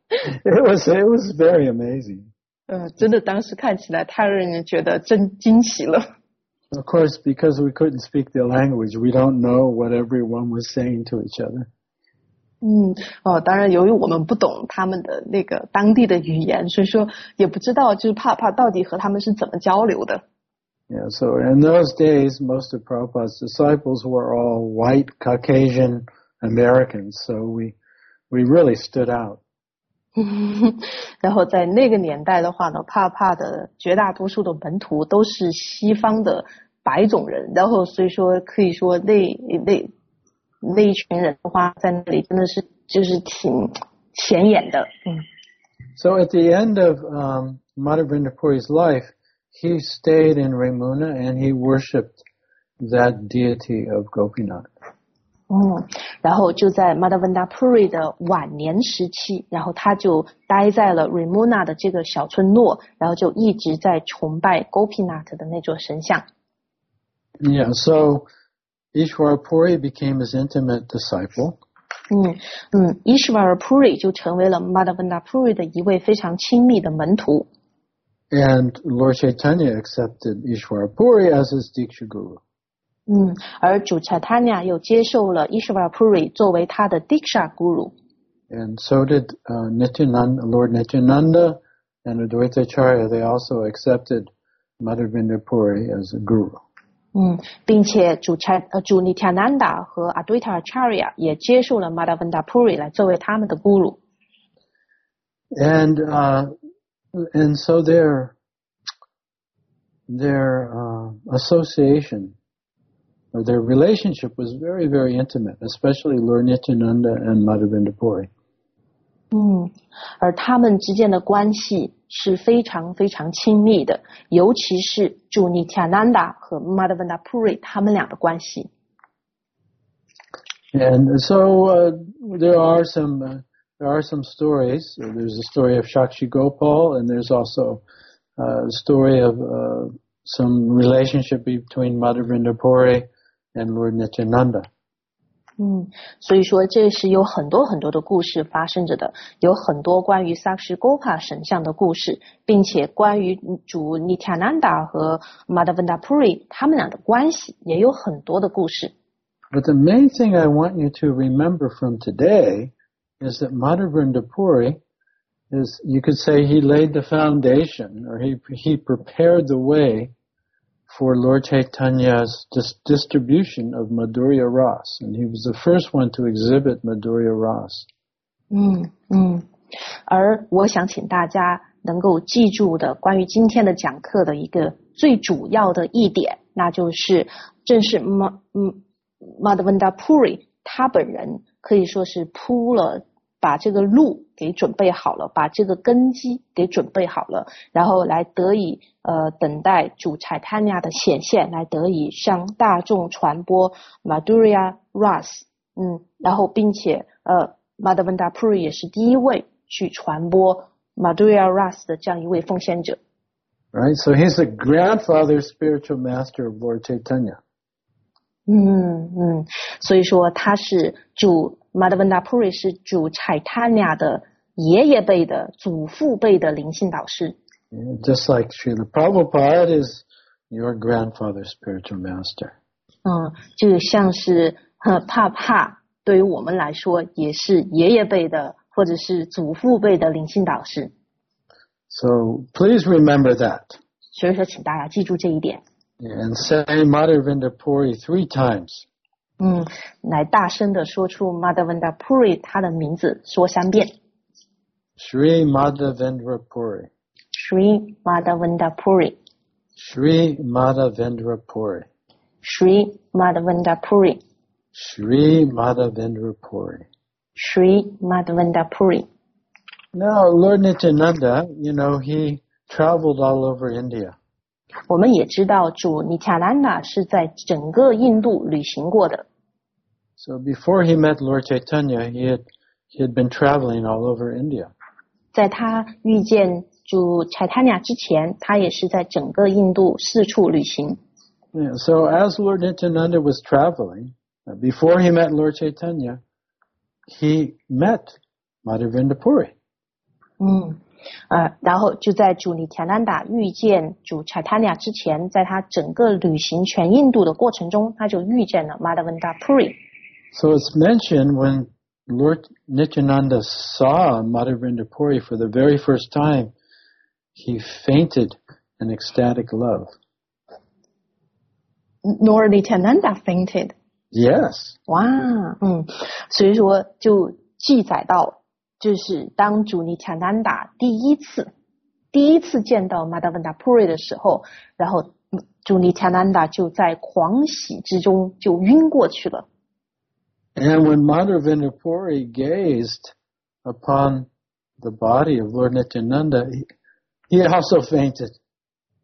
It was it was very amazing. 呃，真的当时看起来太让人觉得真惊奇了。 Of course, because we couldn't speak their language, we don't know what everyone was saying to each other. 嗯，哦，当然，由于我们不懂他们的那个当地的语言，所以说也不知道就是帕帕到底和他们是怎么交流的。 Yeah, so in those days, most of Prabhupada's disciples were all white, Caucasian Americans, so we we really stood out. 然后在那个年代的话呢，帕帕的绝大多数的门徒都是西方的白种人，然后所以说可以说那那。那一群人的话，在那里真的是就是挺显眼的。嗯。 So at the end of um, Madhavendra Puri's life, he stayed in Ramuna and he worshipped that deity of Gopinath. 嗯，然后就在 Madhavendra Puri 的晚年时期，然后他就待在了 Ramuna 的这个小村落，然后就一直在崇拜 Gopinath 的那座神像。 Yeah, so Ishwara Puri became his intimate disciple. 嗯嗯 Ishwara Puri 就成为了 Madhavendra Puri 的一位非常亲密的门徒。 And Lord Chaitanya accepted Ishwara Puri as his Diksha Guru. 嗯，而主 Chaitanya 又接受了 Ishwara Puri 作为他的 Diksha Guru。 And so did uh, Nityananda, Lord Nityananda and Advaitacharya. They also accepted Madhavendra Puri as a guru. 嗯，并且主差呃主 Nityananda 和 Advaitacharya 也接受了 Madhavendra Puri 来作为他们的 Guru。 And uh, and so their their uh, association or their relationship was very, very intimate, especially Lord Nityananda and Madhavendra Puri. 嗯，而他们之间的关系是非常非常亲密的，尤其是主 Nityananda 和 Madhavendra Puri 他们俩的关系。 And so uh, there are some uh, there are some stories. There's a story of Shakshi Gopal, and there's also a story of uh, some relationship between Madhavendra Puri and Lord Nityananda. 嗯，所以说这是有很多很多的故事发生着的，有很多关于 Sakshi Gopa 神像的故事，并且关于主 Nityananda 和 Madhavendra Puri 他们俩的关系也有很多的故事。 But the main thing I want you to remember from today is that Madhavendra Puri is, you could say, he laid the foundation, or he he prepared the way for Lord Chaitanya's dis- distribution of Madhurya Ras, and he was the first one to exhibit Madhurya Ras. 嗯嗯，而我想请大家能够记住的关于今天的讲课的一个最主要的一点，那就是正是 Ma 嗯 Madhavendra Puri 他本人可以说是铺了把这个路给准备好了，把这个根基给准备好了，然后来得以呃等待主 Chaitanya 的显现，来得以向大众传播 Madhurya Ras。 嗯，然后并且呃 Madhavendra Puri 也是第一位去传播 Madhurya Ras 的这样一位奉献者。 Right? So he's the grandfather spiritual master of Lord Chaitanya. 嗯嗯，所以说他是主 Madhavendra Puri 是主 Chaitanya 的爷爷辈的祖父辈的灵性导师。 Yeah, just like Srila Prabhupada is your grandfather spiritual master. 嗯，就像是呃帕帕对于我们来说也是爷爷辈的或者是祖父辈的灵性导师。 So please remember that. 所以说请大家记住这一点。 And say Madhavendra Puri three times. 嗯，来大声的说出 Madhavendra Puri 他的名字说三遍。 Shri Madhavendra Puri. Shri Madhavendra Puri. Shri Madhavendra Puri. Shri Madhavendra Puri. Shri Madhavendra Puri. Shri Madhavendra Puri. Now, Lord Nityananda, you know, he traveled all over India. 我们也知道主 Nityananda 是在整个印度旅行过的。 So before he met Lord Chaitanya, he had, he had been traveling all over India. 在他遇见主 Chaitanya 之前，他也是在整个印度四处旅行。 Yeah, so as Lord Nityananda was traveling, uh, before he met Lord Chaitanya, he met Madhavendra Puri. 嗯，呃，然后就在主 Nityananda 遇见主 Chaitanya 之前，在他整个旅行全印度的过程中，他就遇见了 Madhavendra Puri。 So it's mentioned when Lord Nityananda saw Madhavendra Puri for the very first time, he fainted in ecstatic love. Lord Nityananda fainted. Yes. 哇，嗯，所以说就记载到，就是当主 Nityananda 第一次第一次见到 Madhavendra Puri 的时候，然后主 Nityananda 就在狂喜之中就晕过去了。 And when Madhavendra Puri gazed upon the body of Lord Nityananda, he, he also fainted.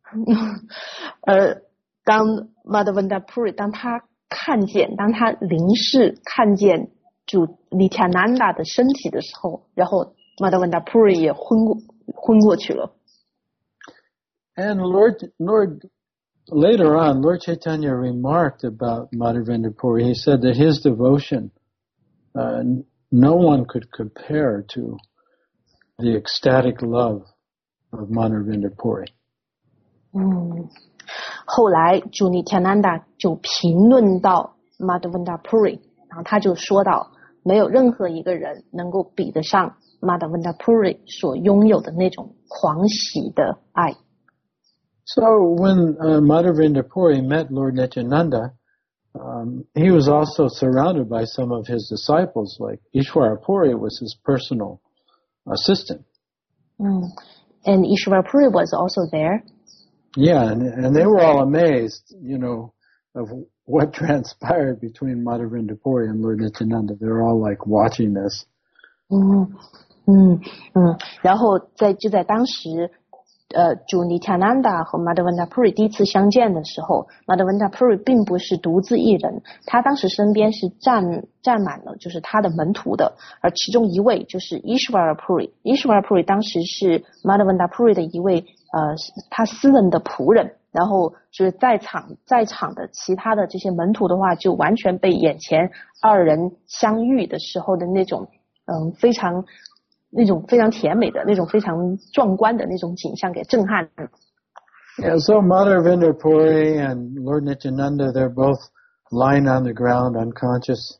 呃，当 Madhavendra Puri 当他看见，当他临视看见主 Nityananda 的身体的时候，然后 Madhavendra Puri 也昏过昏过去了。 And Lord, Lord, later on, Lord Chaitanya remarked about Madhavendra Puri. He said that his devotion, uh, no one could compare to the ecstatic love of Madhavendra Puri. 嗯，后来主 Nityananda 就评论到 Madhavendra Puri， 然后他就说到，没有任何一个人能够比得上 Madhavendra Puri 所拥有的那种狂喜的爱。 So when uh, Madhavendra Puri met Lord Nityananda, um, he was also surrounded by some of his disciples, like Ishwara Puri was his personal assistant. Mm. And Ishwara Puri was also there. Yeah, and, and they were all amazed, you know, of what transpired between Madhavendra Puri and Lord Nityananda. They were all like watching this. 嗯嗯嗯，然后在就在当时。呃，主 Nityananda 和 Madhavendra Puri 第一次相见的时候 ，Madhavendra Puri 并不是独自一人，他当时身边是站站满了就是他的门徒的，而其中一位就是 Ishwara Puri。Ishwara Puri 当时是 Madhavendra Puri 的一位呃他私人的仆人，然后就是在场在场的其他的这些门徒的话，就完全被眼前二人相遇的时候的那种嗯非常。那种非常甜美的那种非常壮观的那种景象给震撼。 Yeah, so Madhavendra Puri and Lord Nityananda, they're both lying on the ground unconscious.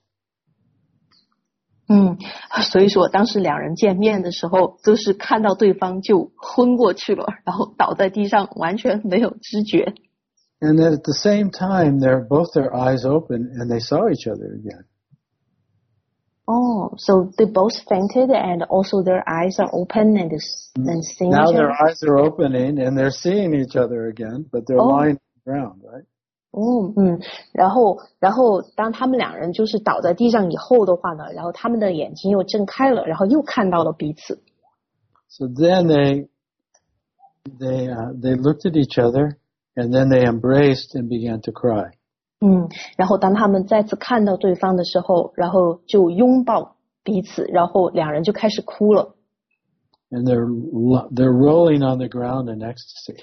嗯，所以说当时两人见面的时候，都是看到对方就昏过去了，然后倒在地上，完全没有知觉。 And then at the same time, they're both their eyes open and they saw each other again. Oh, so they both fainted and also their eyes are open and, and seeing now each other? Now their eyes are opening and they're seeing each other again, but they're oh. lying on the ground, right? 哦，嗯，然后，然后当他们两人就是倒在地上以后的话呢，然后他们的眼睛又睁开了，然后又看到了彼此。 So then they, they, uh, they looked at each other and then they embraced and began to cry. 嗯，然后当他们再次看到对方的时候，然后就拥抱彼此，然后两人就开始哭了。 And they're they're rolling on the ground in ecstasy.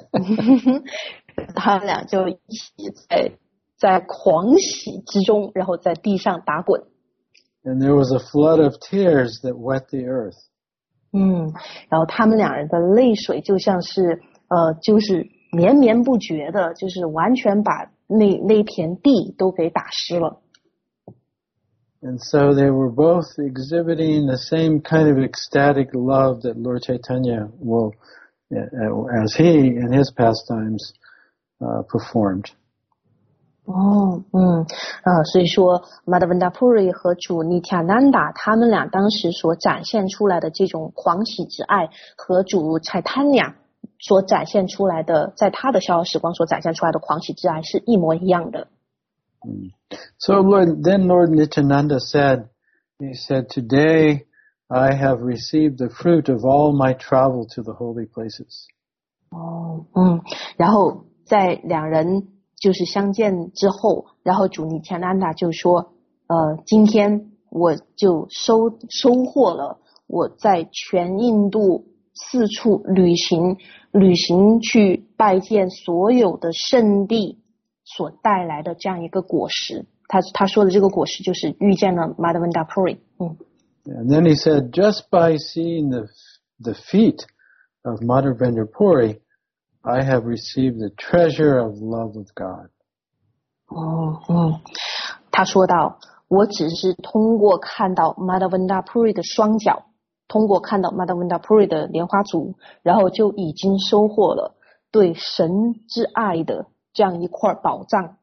他们俩就一起在在狂喜之中，然后在地上打滚。 And there was a flood of tears that wet the earth. 嗯，然后他们两人的泪水就像是呃，就是绵绵不绝的，就是完全把那那片地都给打湿了。 And so they were both exhibiting the same kind of ecstatic love that Lord Chaitanya will, as he in his pastimes uh, performed. 哦，嗯，呃，所以说 Madhavendra Puri 和主 Nityananda 他们俩当时所展现出来的这种狂喜之爱，和主 Chaitanya 所展现出来的，在他的逍遥时光所展现出来的狂喜之爱是一模一样的。 Mm. So Lord, then Lord Nityananda said, he said, today I have received the fruit of all my travel to the holy places. 哦，嗯，然后在两人就是相见之后，然后主 Nityananda 就说，呃，今天我就收收获了我在全印度四处旅行旅行去拜见所有的圣地所带来的这样一个果实。他他说的这个果实就是遇见了 Madhavendra Puri。嗯。 And then he said, just by seeing the the feet of Madhavendra Puri, I have received the treasure of love of God. 哦，嗯，他说到，我只是通过看到 Madhavendra Puri 的双脚，通过看到 Madhavendra Puri 的莲花足，然后就已经收获了对神之爱的这样一块宝藏。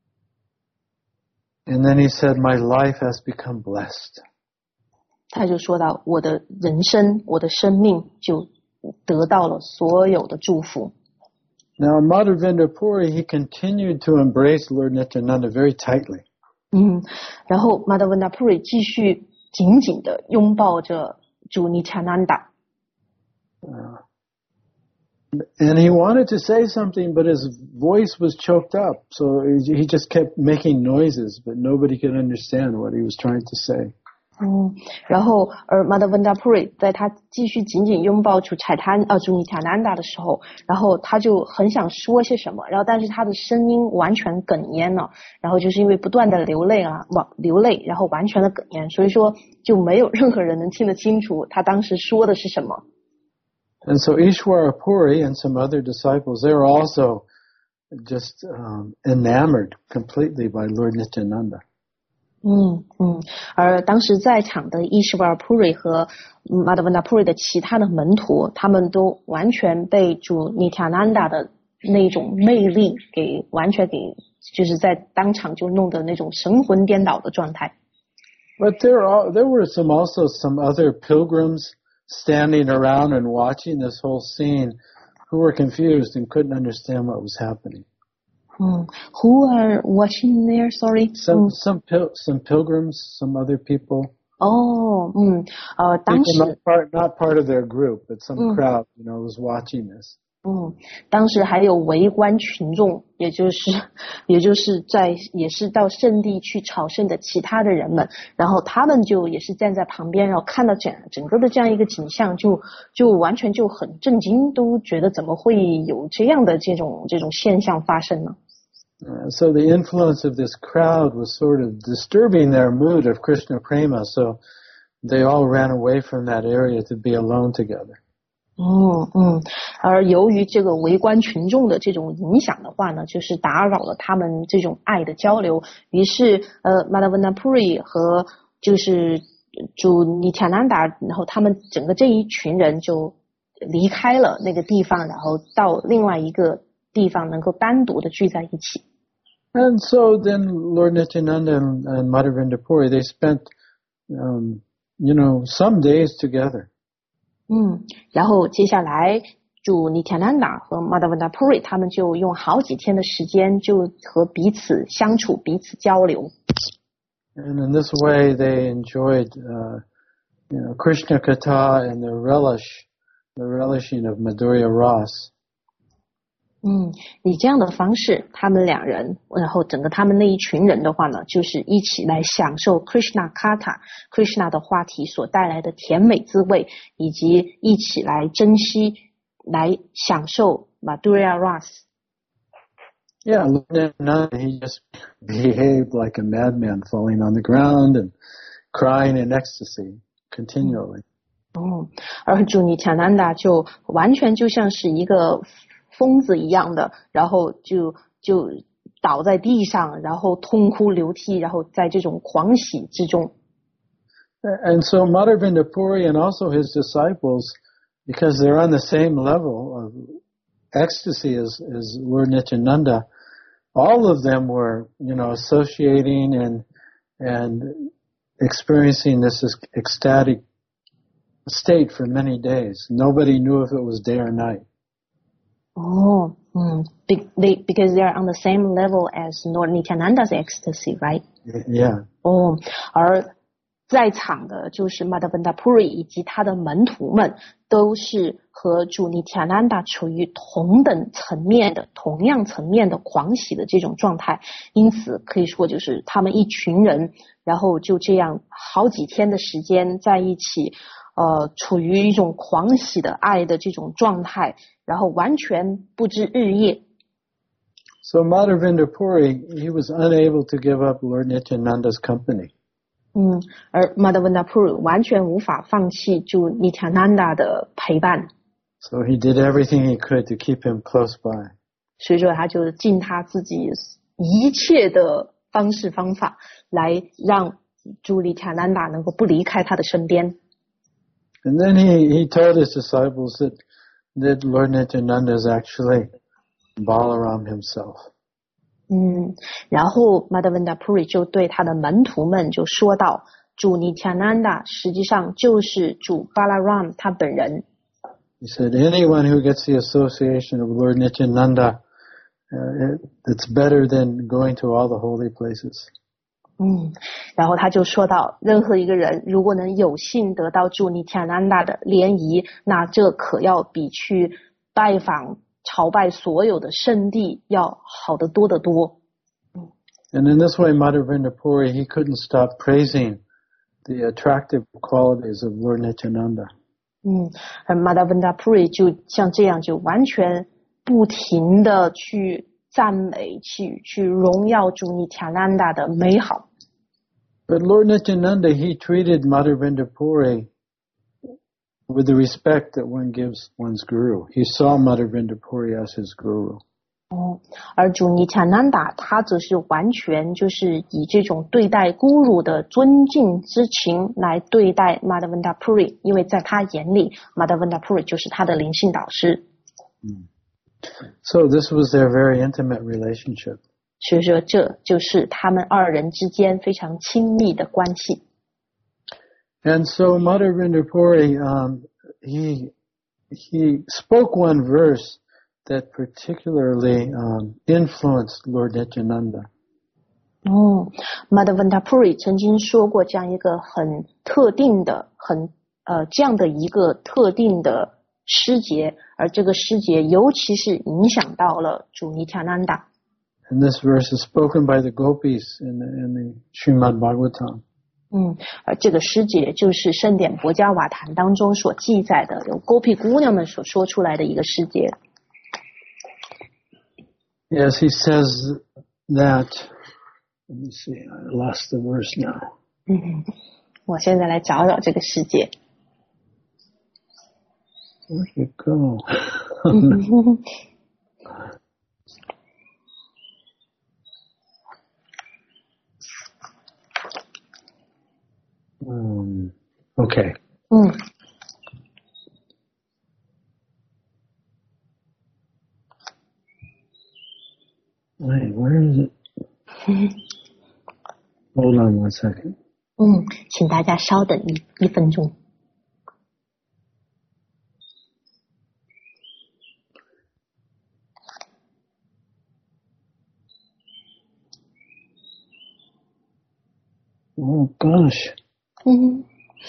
And then he said, my life has become blessed. 他就说到，我的人生，我的生命就得到了所有的祝福。 Now, Madhavendra Puri, he continued to embrace Lord Nityananda very tightly. 嗯，然后 Madhavendra Puri 继续紧紧的拥抱着主 Nityananda。 Uh, And he wanted to say something, but his voice was choked up. So he just kept making noises, but nobody could understand what he was trying to say. 嗯，然后而 Madhavendra Puri 在他继续紧紧拥抱主柴滩呃主尼塔南达的时候，然后他就很想说些什么，然后但是他的声音完全哽咽了，然后就是因为不断的流泪啊，往流泪，然后完全的哽咽，所以说就没有任何人能听得清楚他当时说的是什么。 And so Ishwara Puri and some other disciples, they were also just um, enamored completely by Lord Nityananda. 嗯嗯，而当时在场的 Ishwara Puri 和 Madhavendra Puri 的其他的门徒，他们都完全被主 Nityananda 的那种魅力给完全给，就是在当场就弄得那种神魂颠倒的状态。 But there are, there were some also some other pilgrims standing around and watching this whole scene who were confused and couldn't understand what was happening. Mm. Who are watching there? Sorry. Some mm. some pil- some pilgrims, some other people. Oh, 嗯，呃，当时 not part not part of their group, but some 嗯 crowd, you know, was watching this. 嗯，当时还有围观群众，也就是也就是在也是到圣地去朝圣的其他的人们，然后他们就也是站在旁边，然后看到整整个的这样一个景象，就就完全就很震惊，都觉得怎么会有这样的这种这种现象发生呢？ Uh, so the influence of this crowd was sort of disturbing their mood of Krishna Prema, so they all ran away from that area to be alone together. 嗯嗯，而由于这个围观群众的这种影响的话呢，就是打扰了他们这种爱的交流。于是，呃 ，Madhavendra Puri 和就是主 Nityananda， 然后他们整个这一群人就离开了那个地方，然后到另外一个地方能够单独的聚在一起。 And so then Lord Nityananda and, and Madhavendra Puri, they spent, um, you know, some days together. 嗯，然后接下来主 Nityananda 和 Madhavendra Puri 他们就用好几天的时间就和彼此相处，彼此交流。 And in this way they enjoyed, uh, you know, Krishna Katha and the relish, the relishing of Madhurya Ras. 嗯，以这样的方式，他们两人，然后整个他们那一群人的话呢，就是一起来享受 Krishna Katha Krishna 的话题所带来的甜美滋味，以及一起来珍惜，来享受 Madhurya Ras。 Yeah, Nityananda, he just behaved like a madman, falling on the ground and crying in ecstasy continually. 哦，而主 Nityananda 就完全就像是一个疯子一样的，然后就就倒在地上，然后痛哭流涕，然后在这种狂喜之中。 And so Madhavendra Puri and also his disciples, because they're on the same level of ecstasy as, as Lord Nityananda, all of them were, you know, associating and and experiencing this ecstatic state for many days. Nobody knew if it was day or night. Oh, mm, be, they, because they are on the same level as Lord Nityananda's ecstasy, right? Yeah. 哦，而在场的就是 Madhavendra Puri 以及他的门徒们，都是和主 Nityananda 处于同等层面的、同样层面的狂喜的这种状态，因此可以说就是他们一群人，然后就这样好几天的时间在一起。呃，处于一种狂喜的爱的这种状态，然后完全不知日夜。 So Madhavendra Puri, he was unable to give up Lord Nityananda's company. 嗯，而 Madhavendra Puri 完全无法放弃就 Nityananda 的陪伴。 So he did everything he could to keep him close by. 所以说，他就尽他自己一切的方式方法，来让主 Nityananda 能够不离开他的身边。 And then he, he told his disciples that, that Lord Nityananda is actually Balaram himself. 嗯，然后 Madhavendra Puri 就对他的门徒们就说道，主 Nityananda 实际上就是主 Balaram 他本人。 He said, anyone who gets the association of Lord Nityananda, uh, it, it's better than going to all the holy places. 嗯，然后他就说到，任何一个人如果能有幸得到主 Nityananda 的联谊，那这可要比去拜访朝拜所有的圣地要好得多得多。 And in this way, Madhavendra Puri, he couldn't stop praising the attractive qualities of Lord Nityananda. 嗯，而 Madhavendra Puri 就像这样，就完全不停的去赞美，去去荣耀主Nityananda的美好。 But Lord Nityananda, he treated Madhavendra Puri with the respect that one gives one's guru. He saw Madhavendra Puri as his guru. 哦，而主Nityananda他则是完全就是以这种对待 Guru 的尊敬之情来对待 Madhavendra Puri， 因为在他眼里 Madhavendra Puri 就是他的灵性导师。 Mm. So this was their very intimate relationship. 所以说这就是他们二人之间非常亲密的关系。 And so Madhavendra Puri, um, he, he spoke one verse that particularly um, influenced Lord Nityananda. 哦 Madhavendra Puri 曾经说过这样一个很特定的很呃这样的一个特定的诗节，而这个诗节尤其是影响到了主Nityananda。 And this verse is spoken by the gopis in the, in the Srimad Bhagavatam. 嗯，而这个诗节就是圣典博迦瓦坛当中所记载的，由 Gopi 姑娘们所说出来的一个诗节。 Yes, he says that. Let me see. I lost the verse now. 嗯，我现在来找找这个诗节。 Where'd it go? um, okay. 嗯。 Wait, where is it? Hold on one second. 嗯，请大家稍等一一分钟。 Oh gosh. 嗯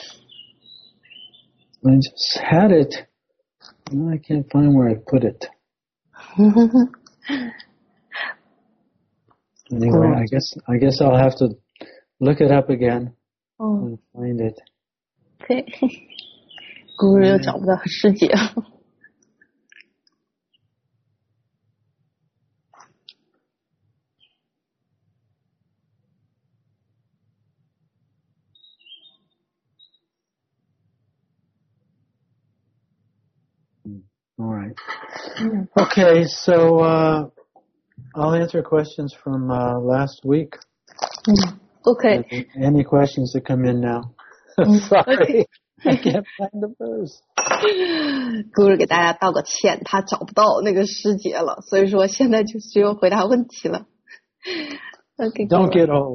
I just had it. Now I can't find where I put it. Anyway, I guess I guess I'll have to look it up again and find it. Okay. Guru 又找不到师姐。 All right. Okay, so uh, I'll answer questions from uh, last week. Okay. Any questions that come in now? Sorry, I can't find the verse. Guru 给大家道个歉，他找不到那个诗节了，所以说现在就只有回答问题了。Okay, Don't get old.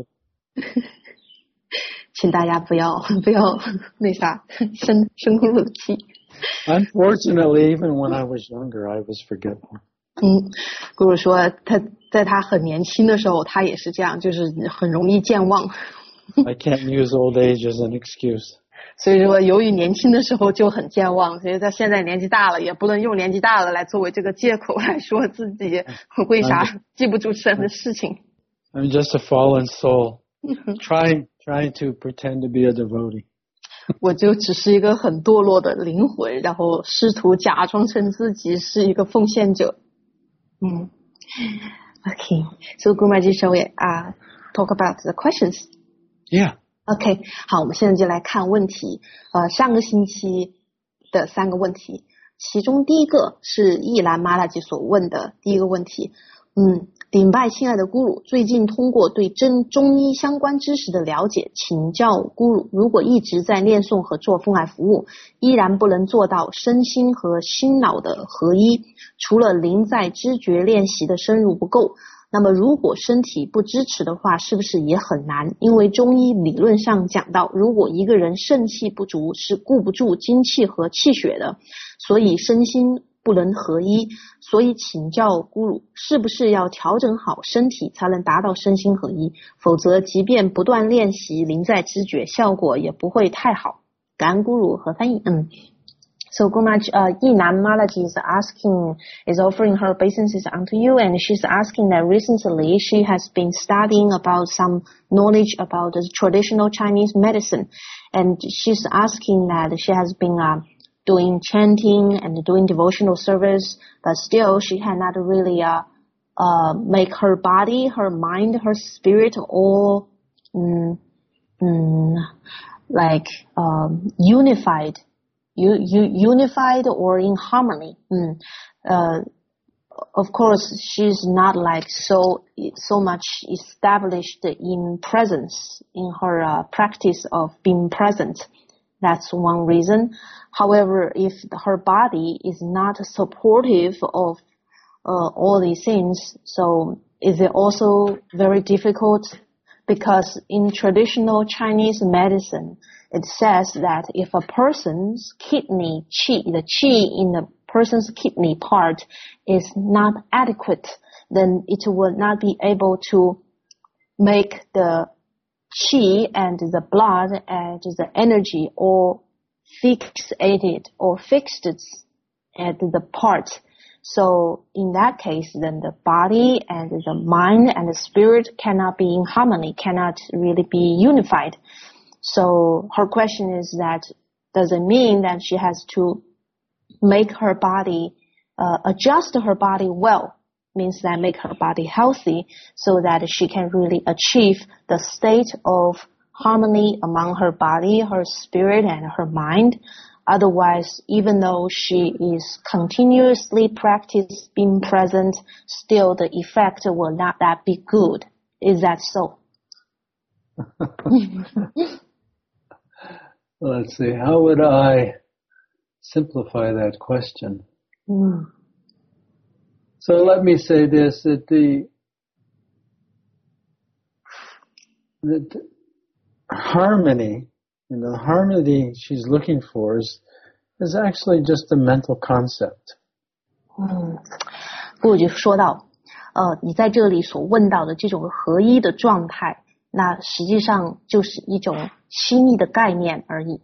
请大家不要不要那啥生生空冷气。 Unfortunately, even when I was younger, I was forgetful. 嗯，Guru 说他在他很年轻的时候，他也是这样，就是很容易健忘。 I can't use old age as an excuse. 所以说，由于年轻的时候就很健忘，所以他现在年纪大了，也不能用年纪大了来作为这个借口来说自己为啥记不住神的事情。 I'm just a fallen soul, trying trying to pretend to be a devotee. 我就只是一个很堕落的灵魂，然后试图假装成自己是一个奉献者。嗯 ，Okay, so Guruji, shall we uh talk about the questions? Yeah. OK, 好，我们现在就来看问题。呃，上个星期的三个问题，其中第一个是易兰马拉吉所问的第一个问题。嗯，顶拜亲爱的咕噜，最近通过对真中医相关知识的了解，请教咕噜，如果一直在念诵和做奉爱服务，依然不能做到身心和心脑的合一，除了临在知觉练习的深入不够，那么如果身体不支持的话，是不是也很难？因为中医理论上讲到，如果一个人肾气不足，是顾不住精气和气血的，所以身心不能合一。所以请教咕噜，是不是要调整好身体才能达到身心合一？否则即便不断练习临在知觉，效果也不会太好。感恩咕噜和翻译。嗯 So Gurumaj, uh, Yinan Malaji is asking, is offering her obeisances unto you, and she's asking that recently she has been studying about some knowledge about the traditional Chinese medicine, and she's asking that she has been uh, doing chanting and doing devotional service, but still she had not really uh, uh, make her body, her mind, her spirit all mm, mm, like um, unified. You, you, unified or in harmony. Mm. Uh, of course, she's not like so, so much established in presence, in her uh, practice of being present. That's one reason. However, if her body is not supportive of uh, all these things, so is it also very difficult? Because in traditional Chinese medicine, it says that if a person's kidney qi, the qi in the person's kidney part is not adequate, then it will not be able to make the qi and the blood and the energy all fixated or fixed at the part. So in that case, then the body and the mind and the spirit cannot be in harmony, cannot really be unified. So her question is that, does it mean that she has to make her body, uh, adjust her body well, means that make her body healthy so that she can really achieve the state of harmony among her body, her spirit, and her mind. Otherwise, even though she is continuously practice being present, still the effect will not that be good. Is that so? Let's see, how would I simplify that question? Mm. So let me say this, that the, that harmony, you know, the harmony she's looking for is, is actually just a mental concept. 嗯，不我就说到，呃，你在这里所问到的这种合一的状态，那实际上就是一种心意的概念而已。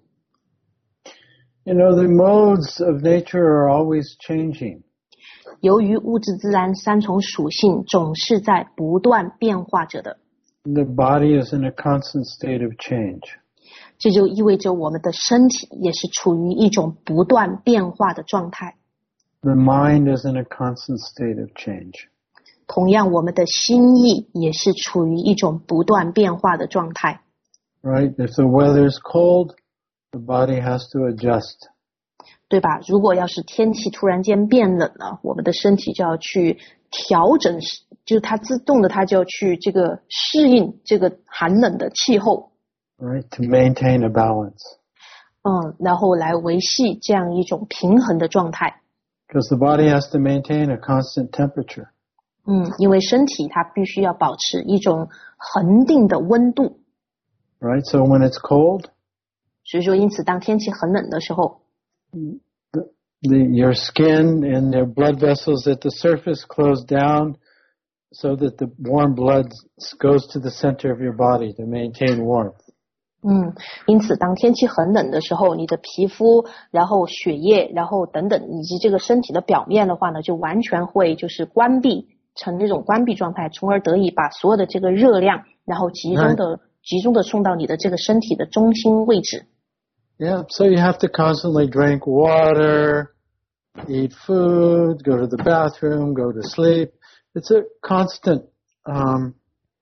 You know, the modes of nature are always changing. 由于物质自然三重属性总是在不断变化着的。 The body is in a constant state of change. 这就意味着我们的身体也是处于一种不断变化的状态。 The mind is in a constant state of change. 同样，我们的心意也是处于一种不断变化的状态。 Right? If the weather is cold, the body has to adjust. 对吧？如果要是天气突然间变冷了，我们的身体就要去调整，就是它自动的，它就要去这个适应这个寒冷的气候。 Right? To maintain a balance. 嗯，然后来维系这样一种平衡的状态。 Because the body has to maintain a constant temperature. 嗯，因为身体它必须要保持一种恒定的温度。 Right? So when it's cold, 所以说，因此当天气很冷的时候， the, the, your skin and your blood vessels at the surface close down so that the warm blood goes to the center of your body to maintain warmth. 嗯，因此当天气很冷的时候，你的皮肤，然后血液，然后等等，以及这个身体的表面的话呢，就完全会就是关闭成这种关闭状态，从而得以把所有的这个热量，然后集中的、right. 集中的送到你的这个身体的中心位置。 Yeah, so you have to constantly drink water, eat food, go to the bathroom, go to sleep. It's a constant um,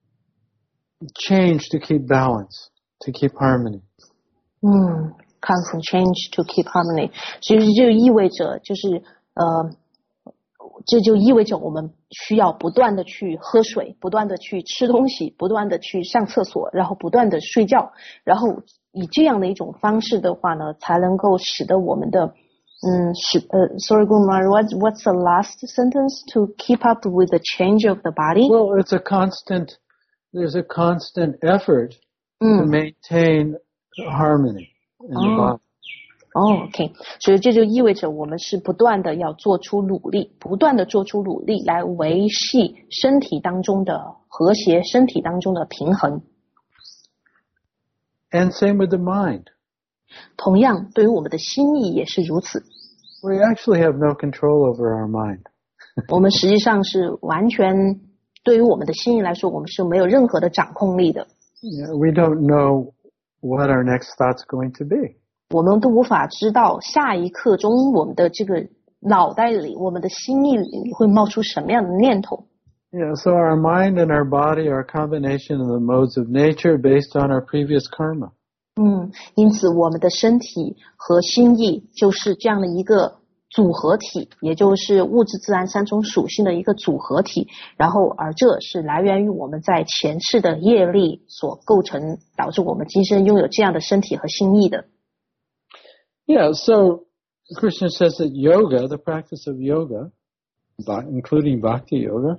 change to keep balance, to keep harmony. 嗯 constant change to keep harmony. 其实就意味着就是呃，这就意味着我们需要不断的去喝水，不断的去吃东西，不断的去上厕所，然后不断的睡觉，然后以这样的一种方式的话呢，才能够使得我们的嗯使呃 sorry Gurumaj, what's what's the last sentence to keep up with the change of the body? Well, it's a constant there's a constant effort mm. to maintain harmony in oh. the body. 哦 ，OK， 所以这就意味着我们是不断的要做出努力，不断的做出努力来维系身体当中的和谐，身体当中的平衡。 And same with the mind. 同样，对于我们的心意也是如此。 We actually have no control over our mind. 我们实际上是完全对于我们的心意来说，我们是没有任何的掌控力的。 Yeah, we don't know what our next thought's going to be. 我们都无法知道下一刻中我们的这个脑袋里，我们的心意里会冒出什么样的念头。 Yeah, so our mind and our body are a combination of the modes of nature based on our previous karma. 嗯，因此我们的身体和心意就是这样的一个组合体，也就是物质自然三种属性的一个组合体，然后而这是来源于我们在前世的业力所构成，导致我们今生拥有这样的身体和心意的。 Yeah, so Krishna says that yoga, the practice of yoga, including bhakti yoga,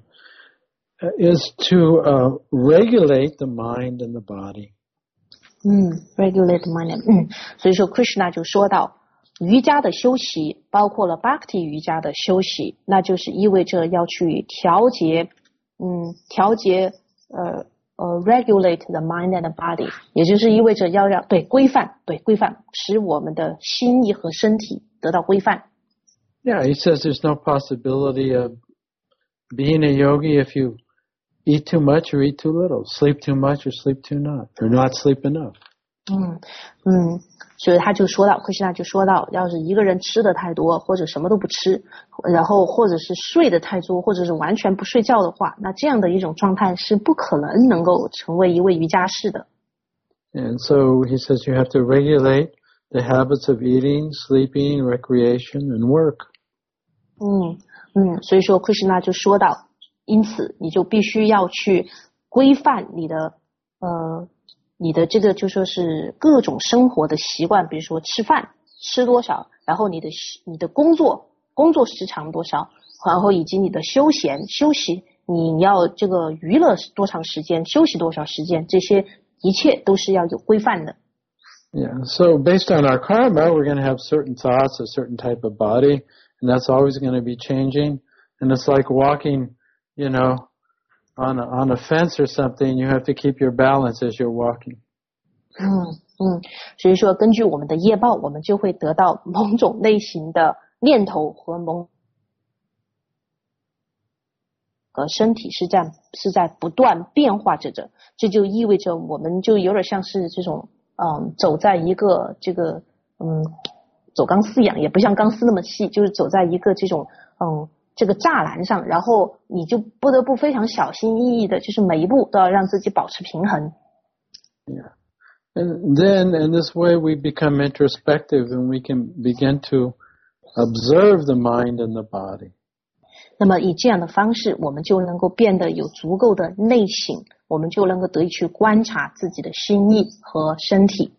is to uh, regulate the mind and the body. 嗯 regulate the mind. 嗯，所以说 Krishna 就说到瑜伽的修习包括了 Bhakti 瑜伽的修习，那就是意味着要去调节嗯调节呃呃 regulate the mind and the body， 也就是意味着要要对规范对规范使我们的心意和身体得到规范。 Yeah, he says there's no possibility of being a yogi if you eat too much or eat too little, sleep too much or sleep too not, or not sleep enough. 嗯嗯，所以他就说到，奎师那就说到，要是一个人吃的太多，或者什么都不吃，然后或者是睡得太多，或者是完全不睡觉的话，那这样的一种状态是不可能能够成为一位瑜伽士的。 And so he says you have to regulate the habits of eating, sleeping, recreation, and work. 嗯嗯，所以说奎师那就说到，因此你就必须要去规范你的呃。你的这个就说是各种生活的习惯，比如说吃饭吃多少，然后你的你的工作工作时长多少，然后以及你的休闲休息，你要这个娱乐多长时间，休息多少时间，这些一切都是要有规范的。 Yeah, so based on our karma, we're going to have certain thoughts, a certain type of body, and that's always going to be changing. And it's like walking, you know,On a, on a fence or something, you have to keep your balance as you're walking. 嗯嗯，所以说根据我们的业报，我们就会得到某种类型的念头和某和身体是在是在不断变化着的，这就意味着我们就有点像是这种嗯走在一个这个嗯走钢丝一样，也不像钢丝那么细，就是走在一个这种嗯。这个栅栏上，然后你就不得不非常小心翼翼的，就是每一步都要让自己保持平衡。 Yeah. And then in this way we become introspective and we can begin to observe the mind and the body. 那么以这样的方式，我们就能够变得有足够的内省，我们就能够得以去观察自己的心意和身体。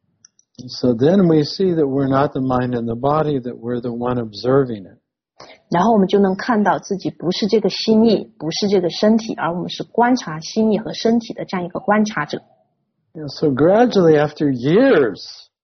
So then we see that we're not the mind and the body, that we're the one observing it. 然后我们就能看到自己不是这个心意，不是这个身体，而我们是观察心意和身体的这样一个观察者。 Yeah, so gradually after years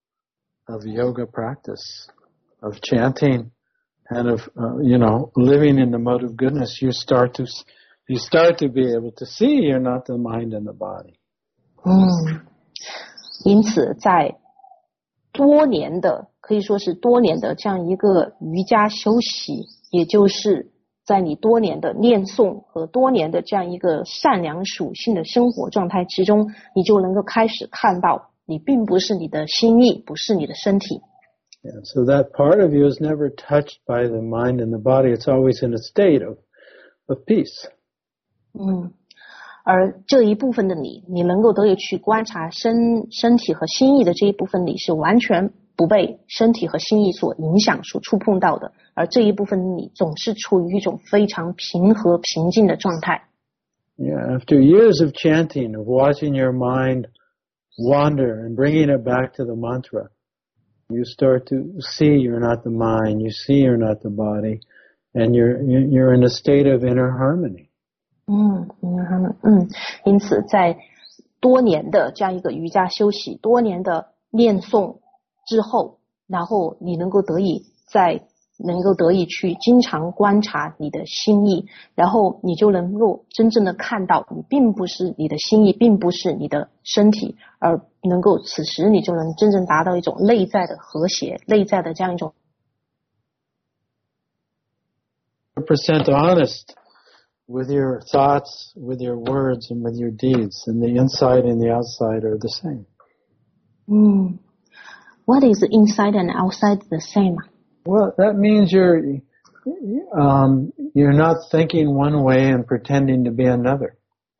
of yoga practice, of chanting, and of, uh, you know, living in the mode of goodness, you start to, you start to be able to see you're not the mind and the body. 嗯，因此在多年的可以说是多年的这样一个瑜伽修习，也就是在你多年的念诵和多年的这样一个善良属性的生活状态之中，你就能够开始看到你并不是你的心意，不是你的身体。 Yeah, so that part of you is never touched by the mind and the body. It's always in a state of, of peace. 嗯，而这一部分的你，你能够得以去观察身身体和心意的这一部分你是完全不被身体和心意所影响所触碰到的，而这一部分你总是处于一种非常平和平静的状态。 Yeah, after years of chanting, of watching your mind wander and bringing it back to the mantra, you start to see you're not the mind, you see you're not the body, and you're you're in a state of inner harmony. 嗯嗯嗯，因此在多年的这样一个瑜伽休息，多年的念诵之后，然后你能够得以在能够得以去经常观察你的心意，然后你就能够真正的看到你并不是你的心意，并不是你的身体，而能够此时你就能真正达到一种内在的和谐，内在的这样一种 one hundred percent honest with your thoughts, with your words, and with your deeds, and the inside and the outside are the same. Mm. What is inside and outside the same? Well, that means you're um, you're not thinking one way and pretending to be another.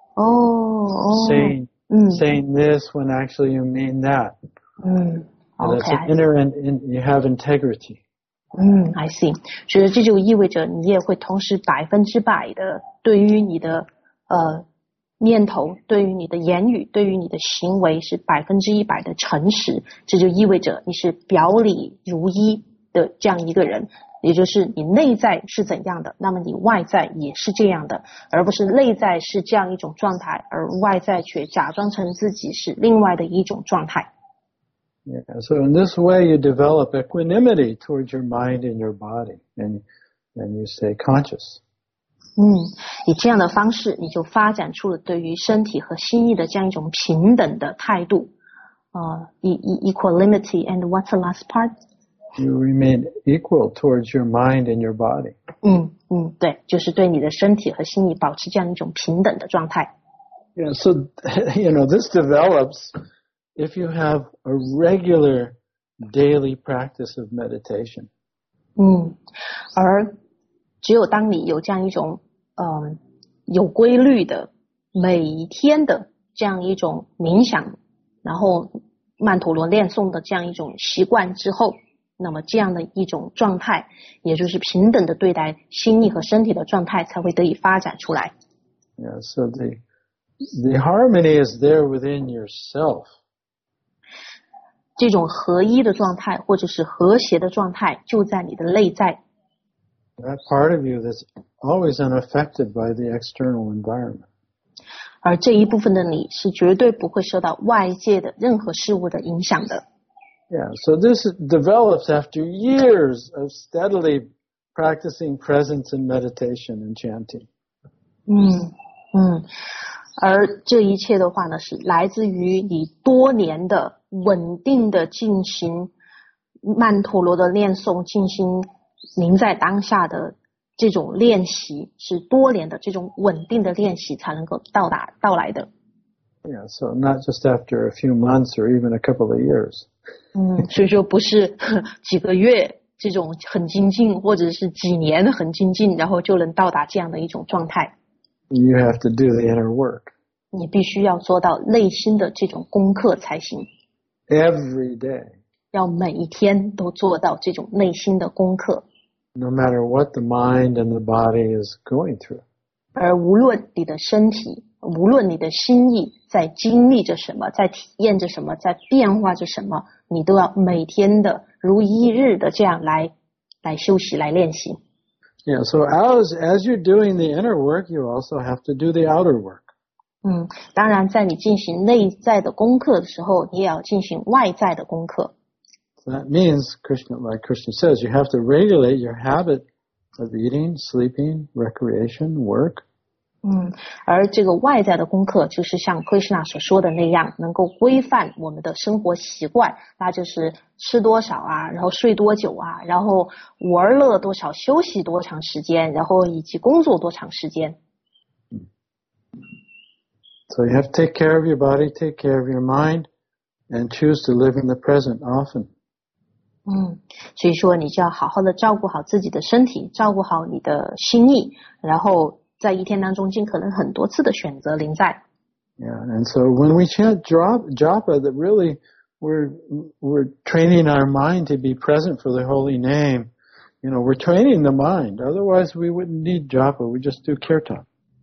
Oh, oh. Saying mm. saying this when actually you mean that. Mm. Okay. That's an inner and in, you have integrity. 嗯 I see. 所以这就意味着你也会同时百分之百的对于你的呃念头，对于你的言语，对于你的行为是百分之一百的诚实。这就意味着你是表里如一的这样一个人，也就是你内在是怎样的，那么你外在也是这样的，而不是内在是这样一种状态，而外在却假装成自己是另外的一种状态。 Yeah, so in this way you develop equanimity towards your mind and your body, and and you stay conscious. 嗯，以这样的方式，你就发展出了对于身体和心意的这样一种平等的态度。呃 equanimity and what's the last part? You remain equal towards your mind and your body. 嗯嗯，对，就是对你的身体和心意保持这样一种平等的状态。 Yeah, so you know this develops if you have a regular daily practice of meditation. 嗯，而只有当你有这样一种嗯有规律的每一天的这样一种冥想，然后曼陀罗念诵的这样一种习惯之后，那么这样的一种状态，也就是平等的对待心意和身体的状态才会得以发展出来。 Yeah, so the the harmony is there within yourself. 这种合一的状态或者是和谐的状态就在你的内在。 That part of you that's always unaffected by the external environment. 而这一部分的你是绝对不会受到外界的任何事物的影响的。 Yeah, so this develops after years of steadily practicing presence and meditation and chanting. 嗯嗯，而这一切的话呢，是来自于你多年的稳定的进行曼陀罗的念诵，进行临在当下的这种练习，是多年的这种稳定的练习才能够到达到来的。 Yeah, so not just after a few months or even a couple of years. 嗯，所以说不是几个月这种很精进，或者是几年很精进，然后就能到达这样的一种状态。 You have to do the inner work. 你必须要做到内心的这种功课才行。 Every day. 要每一天都做到这种内心的功课。 No matter what the mind and the body is going through. 而无论你的身体，无论你的心意在经历着什么，在体验着什么，在变化着什么，你都要每天的如一日的这样来来休息，来练习。 Yeah, so as as you're doing the inner work, you also have to do the outer work. 嗯，当然在你进行内在的功课的时候，你也要进行外在的功课。 That means, Krishna, like Krishna says, you have to regulate your habit of eating, sleeping, recreation, work. 嗯，而这个外在的功课就是像 Krishna 所说的那样，能够规范我们的生活习惯，那就是吃多少啊，然后睡多久啊，然后玩乐多少，休息多长时间，然后以及工作多长时间。 So you have to take care of your body, take care of your mind, and choose to live in the present often. 嗯，所以说你就要好好的照顾好自己的身体，照顾好你的心意，然后在一天当中尽可能很多次的选择临在。 Yeah, and so when we chant japa, that really we're we're training our mind to be present for the holy name. You know, we're training the mind. Otherwise, we wouldn't need japa. We just do kirtan.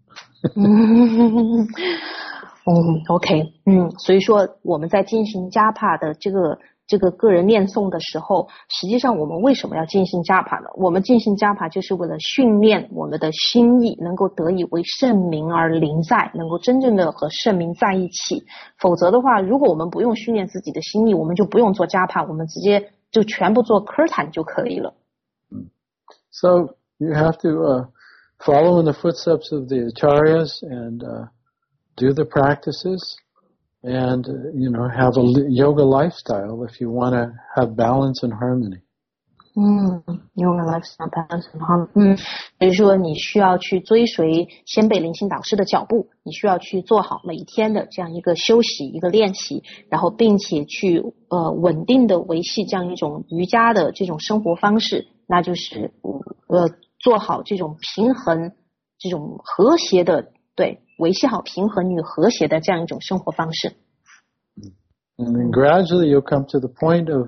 嗯 ，OK， 嗯，所以说我们在进行加帕的这个这个个人念诵的时候，实际上我们为什么要进行加帕呢？我们进行加帕就是为了训练我们的心意能够得以为圣明而临在，能够真正的和圣明在一起。否则的话，如果我们不用训练自己的心意，我们就不用做加帕，我们直接就全部做 kirtan 就可以了。 So you have to uh, follow in the footsteps of the acharyas and uh, do the practices and, you know, have a yoga lifestyle if you want to have balance and harmony. 嗯 ，yoga lifestyle balance and harmony. 嗯，所以说你需要去追随先辈灵性导师的脚步，你需要去做好每一天的这样一个休息、一个练习，然后并且去呃稳定的维系这样一种瑜伽的这种生活方式，那就是呃做好这种平衡、这种和谐的，对，维系好平衡与和谐的这样一种生活方式。 And then gradually you'll come to the point of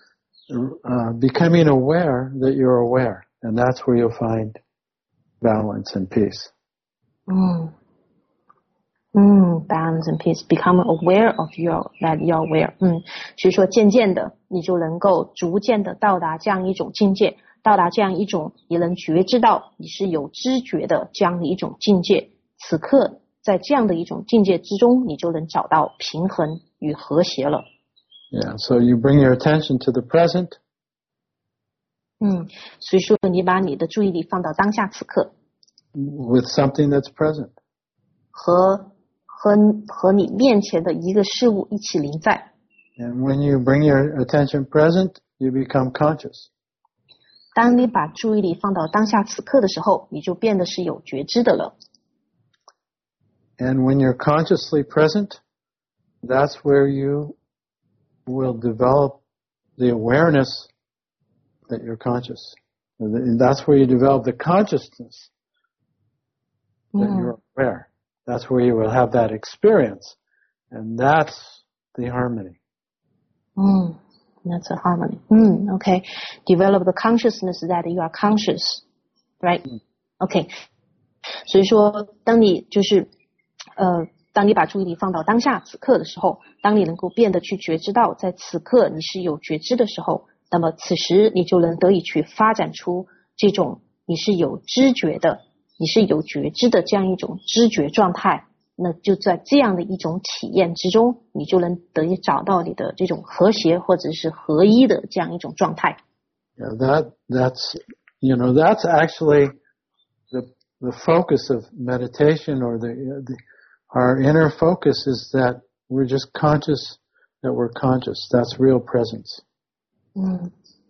Uh, becoming aware that you're aware, and that's where you'll find balance and peace. 嗯嗯 balance and peace. Become aware of your that you're aware. 嗯，所以说渐渐的，你就能够逐渐的到达这样一种境界，到达这样一种你能觉知到你是有知觉的这样的一种境界。此刻在这样的一种境界之中，你就能找到平衡与和谐了。 Yeah, so you bring your attention to the present. 嗯，所以说你把你的注意力放到当下此刻。 With something that's present. 和和和你面前的一个事物一起临在。 And when you bring your attention present, you become conscious. 当你把注意力放到当下此刻的时候，你就变得是有觉知的了。 And when you're consciously present, that's where you will develop the awareness that you're conscious. And that's where you develop the consciousness that mm. you're aware. That's where you will have that experience. And that's the harmony. Mm, that's a harmony. Mm, okay. Develop the consciousness that you are conscious. Right? Mm. Okay. 所以说，当你就是呃当你把注意力放到当下此刻的时候，当你能够变得去觉知到在此刻你是有觉知的时候，那么此时你就能得以去发展出这种你是有知觉的，你是有觉知的这样一种知觉状态。那就在这样的一种体验之中，你就能得以找到你的这种和谐或者是合一的这样一种状态。 Yeah, that that's you know that's actually the the focus of meditation or the the Our inner focus is that we're just conscious that we're conscious. That's real presence. Mm.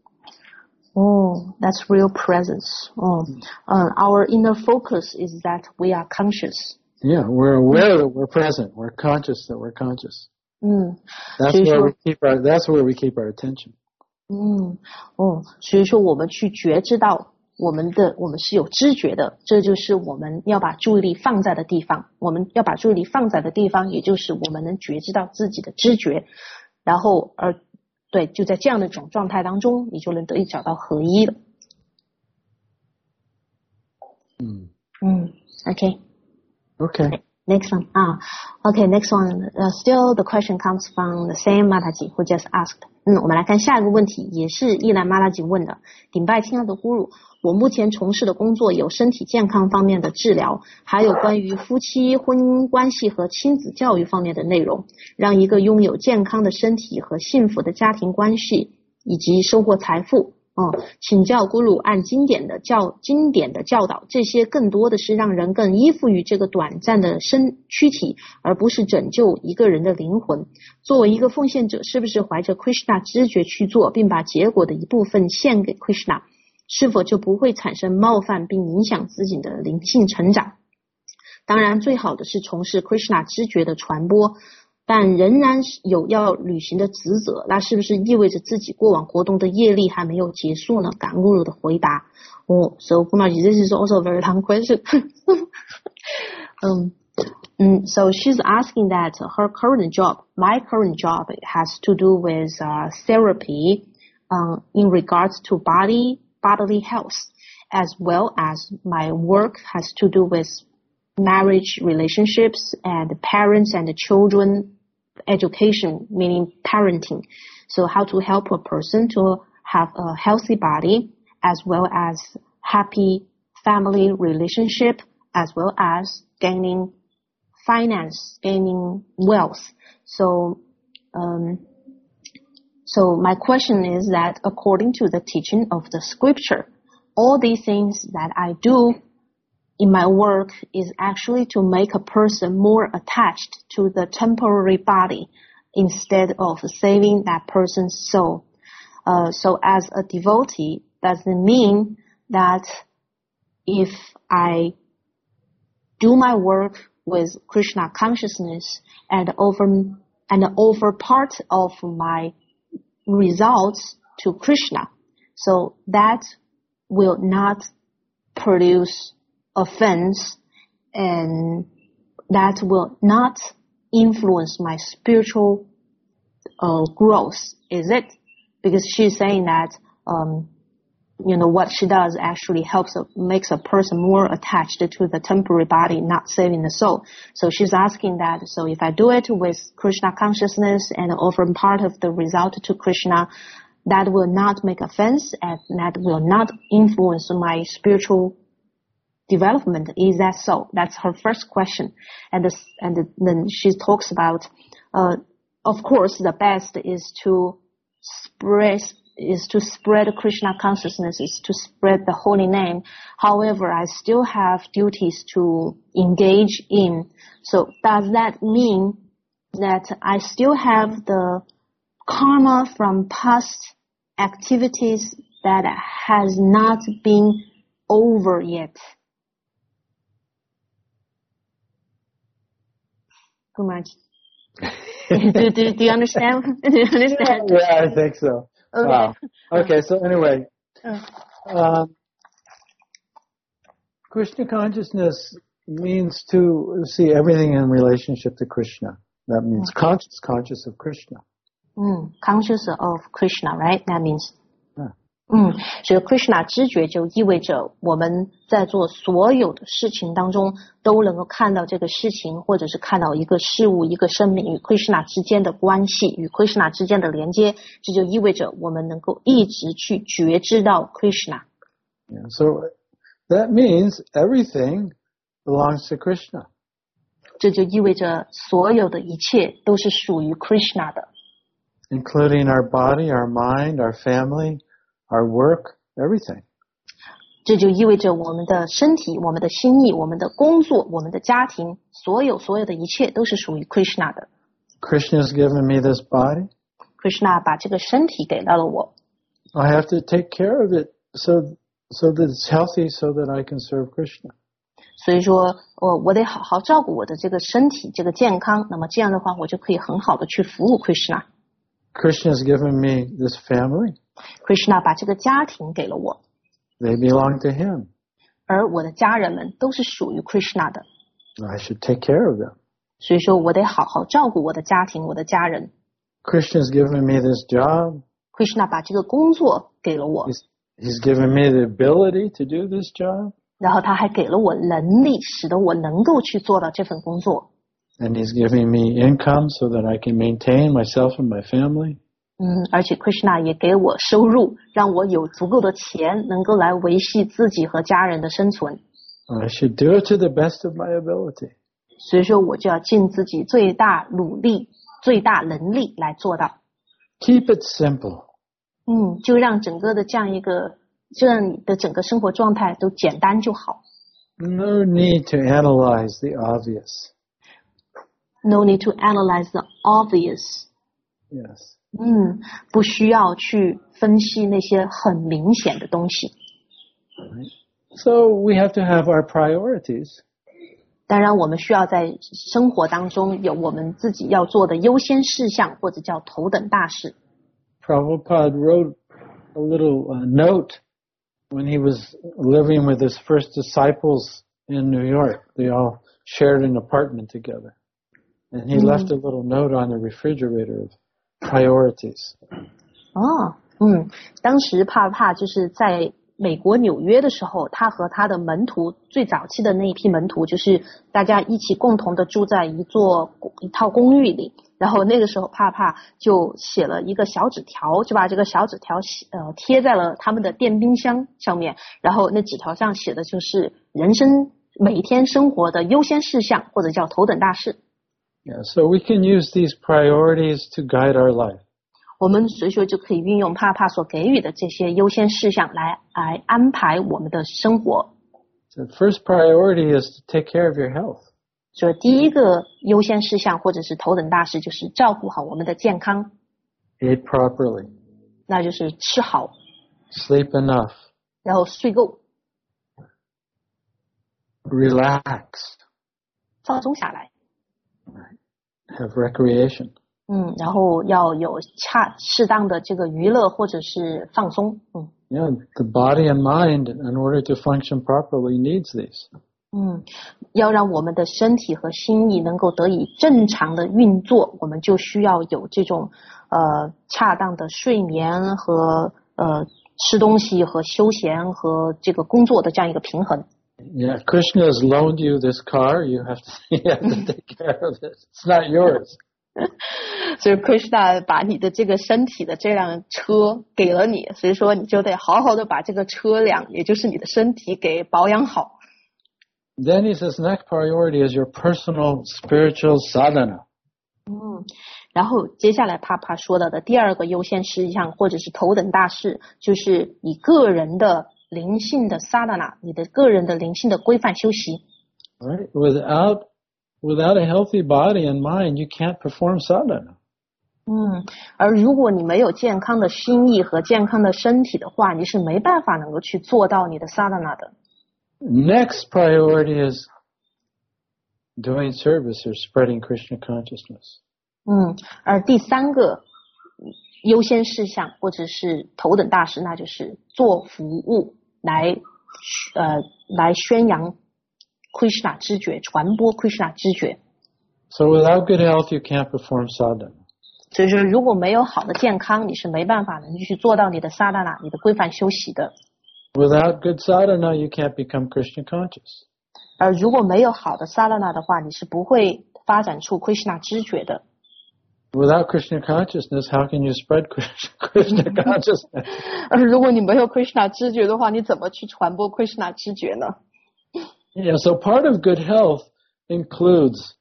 Oh, that's real presence. Oh, uh, our inner focus is that we are conscious. Yeah, we're aware that we're present. We're conscious that we're conscious. Mm. That's where we keep our. That's where we keep our attention. 嗯，哦，所以说我们去觉知到。我们的我们是有知觉的，这就是我们要把注意力放在的地方。我们要把注意力放在的地方，也就是我们能觉知到自己的知觉，然后而对，就在这样的一种状态当中，你就能得以找到合一了。 嗯嗯 ，OK OK next one 啊 OK next one、uh, still the question comes from the same Mataji who just asked。嗯，我们来看下一个问题，也是依然Mataji问的。顶拜亲爱的 Guru， 我目前从事的工作有身体健康方面的治疗，还有关于夫妻婚姻关系和亲子教育方面的内容，让一个拥有健康的身体和幸福的家庭关系以及收获财富。嗯，请教 Guru 按经典的教经典的教导，这些更多的是让人更依附于这个短暂的身躯体，而不是拯救一个人的灵魂。作为一个奉献者，是不是怀着 Krishna 知觉去做，并把结果的一部分献给 Krishna， 是否就不会产生冒犯并影响自己的灵性成长？当然，最好的是从事 Krishna 知觉的传播。但仍然有要履行的职责，那是不是意味着自己过往活动的业力还没有结束呢？感悟的回答。哦 so Guruji, this is also a very long question. um, um, so she's asking that her current job, my current job, has to do with uh, therapy uh, in regards to body, bodily health, as well as my work has to do with marriage relationships and parents and children education, meaning parenting. So how to help a person to have a healthy body as well as happy family relationship as well as gaining finance, gaining wealth. So, um, so my question is that according to the teaching of the scripture, all these things that I do in my work is actually to make a person more attached to the temporary body instead of saving that person's soul. Uh, so as a devotee, doesn't mean that if I do my work with Krishna consciousness and over and over part of my results to Krishna, so that will not produce offense and that will not influence my spiritual uh, growth, is it? Because she's saying that um, you know, what she does actually helps, a, makes a person more attached to the temporary body, not saving the soul. So she's asking that, so if I do it with Krishna consciousness and offer part of the result to Krishna, that will not make offense and that will not influence my spiritual development. Is that so? That's her first question. And, this, and then she talks about, uh, of course, the best is to spread is to spread Krishna consciousness, is to spread the holy name. However, I still have duties to engage in. So does that mean that I still have the karma from past activities that has not been over yet? Too much. do, do, do you understand? Do you understand? Yeah, I think so. Okay. Wow. Okay, so anyway, um, Krishna consciousness means to see everything in relationship to Krishna. That means okay. conscious, conscious of Krishna. Mm, conscious of Krishna, right? That means. Yeah. 嗯，所以 Krishna 知觉就意味着我们在做所有的事情当中都能够看到这个事情，或者是看到一个事物、一个生命与 Krishna 之间的关系，与 Krishna 之间的连接，这就意味着我们能够一直去觉知到 Krishna。 Yeah, so that means everything belongs to Krishna. 这就意味着所有的一切都是属于 Krishna 的。 Including our body, our mind, our family.Our work, everything. 这就意味着我们的身体、我们的心意、我们的工作、我们的家庭，所有所有的一切都是属于 Krishna 的。 Krishna has given me this body. Krishna 把这个身体给到了我。 I have to take care of it so so that it's healthy, so that I can serve Krishna. 所以说，我我得好好照顾我的这个身体、这个健康。那么这样的话，我就可以很好的去服务 Krishna。 Krishna has given me this family.Krishna 把这个家庭给了我。 They belong to him. 而我的家人们都是属于 Krishna 的。 I should take care of them. 所以说我得好好照顾我的家庭、我的家人。 Krishna's given me this job. Krishna 把这个工作给了我。 He's, he's given me the ability to do this job. 然后他还给了我能力，使得我能够去做到这份工作。 And he's giving me income so that I can maintain myself and my family. 嗯，而且 Krishna 也给我收入，让我有足够的钱，能够来维系自己和家人的生存。 I should do it to the best of my ability. 所以说，我就要尽自己最大努力、最大能力来做到。 Keep it simple. 嗯，就让整个的这样一个，就让你的整个生活状态都简单就好。 No need to analyze the obvious. No need to analyze the obvious. Yes. 嗯，不需要去分析那些很明显的东西。 So we have to have our priorities. 当然，我们需要在生活当中有我们自己要做的优先事项，或者叫头等大事。 Prabhupada wrote a little uh, note when he was living with his first disciples in New York. They all shared an apartment together. And he、嗯、left a little note on the refrigerator of priorities. 哦，嗯，当时帕帕就是在美国纽约的时候，他和他的门徒最早期的那一批门徒，就是大家一起共同的住在一座一套公寓里。然后那个时候帕帕就写了一个小纸条，就把这个小纸条呃贴在了他们的电冰箱上面。然后那纸条上写的就是人生每一天生活的优先事项，或者叫头等大事。 Yeah, so we can use these priorities to guide our life. 我们所以说就可以运用帕帕所给予的这些优先事项来来安排我们的生活。 The first priority is to take care of your health. 所以第一个优先事项或者是头等大事就是照顾好我们的健康， Eat properly. 那就是吃好， Sleep enough. 然后睡够， Relax. 放松下来， Have recreation. 嗯，然后要有恰适当的这个娱乐或者是放松，嗯 Yeah, the body and mind, in order to function properly, needs these. 嗯，要让我们的身体和心意能够得以正常的运作，我们就需要有这种呃恰当的睡眠和呃吃东西和休闲和这个工作的这样一个平衡。 Yeah, Krishna has loaned you this car. You have to, you have to take care of it. It's not yours. 所以 Krishna 把你的这个身体的这辆车给了你，所以说你就得好好的把这个车辆，也就是你的身体给保养好。 Then he says, next priority is your personal spiritual sadhana. 嗯，然后接下来帕帕说到的第二个优先事项或者是头等大事，就是你个人的灵性的 sadhana， 你的个人的灵性的规范修习。 Right? Without without a healthy body and mind, you can't perform sadhana. 嗯，而如果你没有健康的心意和健康的身体的话，你是没办法能够去做到你的 sadhana 的。 Next priority is doing service or spreading Krishna consciousness. 嗯，而第三个优先事项或者是头等大事，那就是做服务来呃来宣扬 Krishna 知觉，传播 Krishna 知觉。 So without good health, you can't perform sadhana. 所以说，如果没有好的健康，你是没办法能去做到你的 sadhana， 你的规范修习的。 Without good sadhana, you can't become Krishna conscious. 而如果没有好的 sadhana 的话，你是不会发展出 Krishna 知觉的。 Without Krishna consciousness, how can you spread Krishna consciousness? 而如果你没有 Krishna 知觉的话，你怎么去传播 Krishna 知觉呢？ Yeah, so part of good health includes,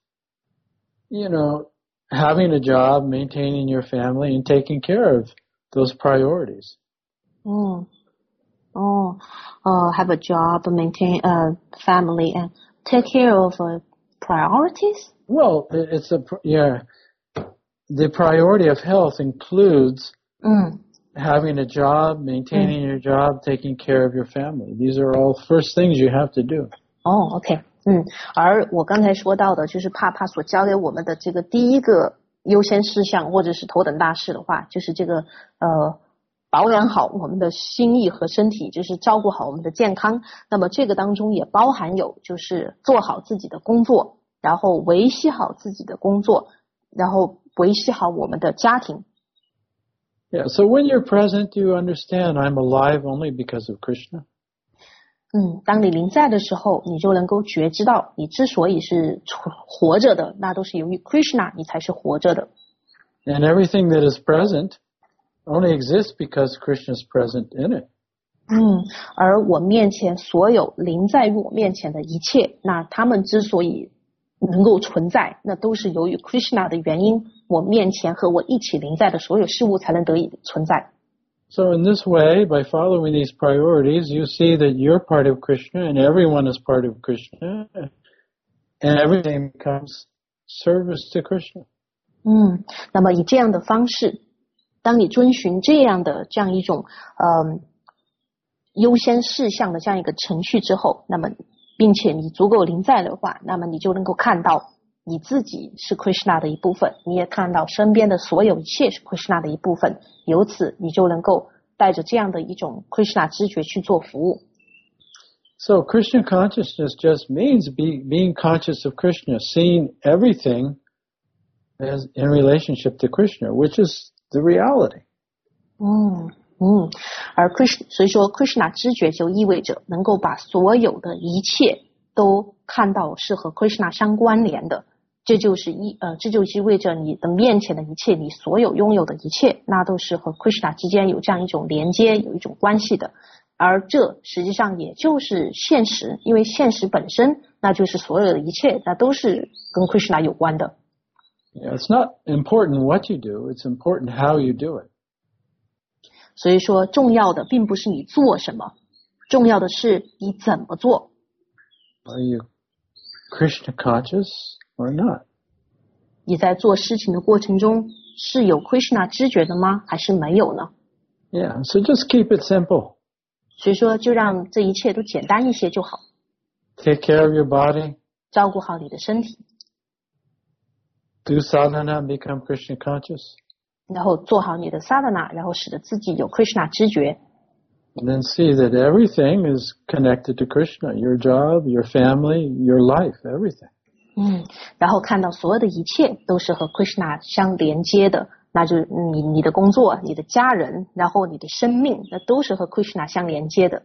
you know, having a job, maintaining your family, and taking care of those priorities. 嗯，哦，呃 have a job, maintain a family, and take care of uh, priorities? Well, it's a, yeah, the priority of health includes 嗯 having a job, maintaining your job, taking care of your family. These are all first things you have to do. 哦 OK 嗯，而我刚才说到的就是帕帕所教给我们的这个第一个优先事项或者是头等大事的话，就是这个呃保养好我们的心意和身体，就是照顾好我们的健康。那么这个当中也包含有就是做好自己的工作，然后维系好自己的工作，然后维系好我们的家庭。 Yeah, so when you're present, you understand I'm alive only because of Krishna. 嗯，当你临在的时候，你就能够觉知到，你之所以是活着的，那都是由于 Krishna， 你才是活着的。 And everything that is present only exists because Krishna is present in it. 嗯，而我面前所有临在于我面前的一切，那他们之所以能够存在，那都是由于 Krishna 的原因，我面前和我一起临在的所有事物才能得以存在。 So in this way, by following these priorities, you see that you're part of Krishna and everyone is part of Krishna, and everything becomes service to Krishna. 嗯，那么以这样的方式，当你遵循这样的这样一种呃优先事项的这样一个程序之后，那么并且你足够临在的话，那么你就能够看到你自己是 Krishna 的一部分，你也看到身边的所有一切是 Krishna 的一部分，由此你就能够带着这样的一种 Krishna 知觉去做服务。 So Krishna consciousness just means be, being conscious of Krishna, seeing everything as in relationship to Krishna, which is the reality. 嗯嗯，而 Krishna 所以说 Krishna 知觉就意味着能够把所有的一切都看到是和 Krishna 相关联的，这就是意呃这就意味着你的面前的一切，你所有拥有的一切，那都是和 Krishna 之间有这样一种连接，有一种关系的。而这实际上也就是现实，因为现实本身那就是所有的一切，那都是跟 Krishna 有关的。 Yeah, it's not important what you do, it's important how you do it. 所以说重要的并不是你做什么，重要的是你怎么做。 Are you Krishna conscious or not? 你在做事情的过程中是有 Krishna 知觉的吗？还是没有呢？ Yeah, so just keep it simple. 所以说就让这一切都简单一些就好。 Take care of your body. 照顾好你的身体， Do sadhana and become Krishna conscious. 然后做好你的 sadhana， 然后使得自己有 Krishna 知觉。 And then see that everything is connected to Krishna. Your job, your family, your life, everything. 嗯，然后看到所有的一切都是和 Krishna 相连接的，那就是你你的工作、你的家人，然后你的生命，那都是和 Krishna 相连接的。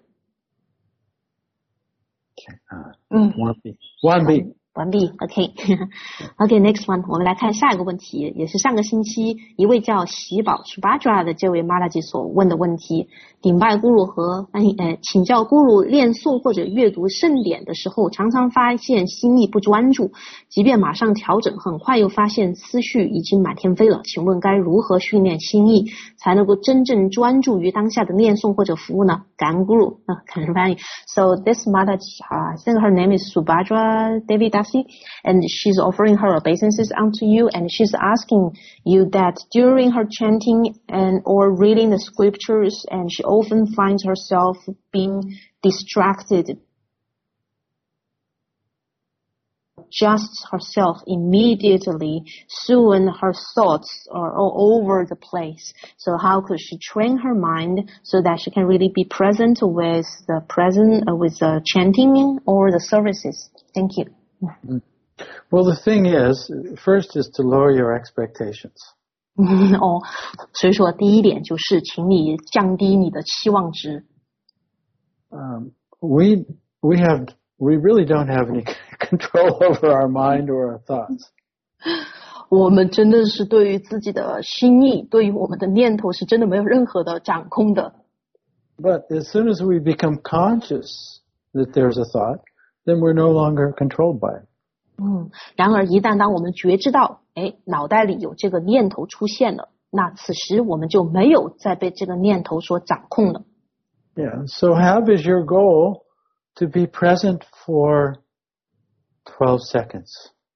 Okay. Uh, 嗯， one B. One B. 完毕 ，OK， OK， next one， 我们来看下一个问题，也是上个星期一位叫喜宝 Subhadra 的这位玛拉吉所问的问题。顶拜咕噜和呃请教咕噜念诵或者阅读圣典的时候，常常发现心意不专注，即便马上调整，很快又发现思绪已经满天飞了。请问该如何训练心意，才能够真正专注于当下的念诵或者服务呢？感恩咕噜，啊，感恩翻译。So this mother, uh, I think her name is Subhadra Devidasi, and she's offering her obeisances unto you, and she's asking you that during her chanting and or reading the scriptures, and she often finds herself being distracted, just herself immediately, soon her thoughts are all over the place. So how could she train her mind so that she can really be present with the present uh, with the chanting or the services? Thank you. Well, the thing is, first is to lower your expectations. 哦，所以说第一点就是请你降低你的期望值。 Um, we we have we really don't have any control over our mind or our thoughts. 我们真的是对于自己的心意，对于我们的念头是真的没有任何的掌控的。 But as soon as we become conscious that there's a thought, then we're no longer controlled by it. 嗯，然而一旦当我们觉知到，哎，脑袋里有这个念头出现了，那此时我们就没有再被这个念头所掌控了。 Yeah. So have as your goal to be present for twelve seconds.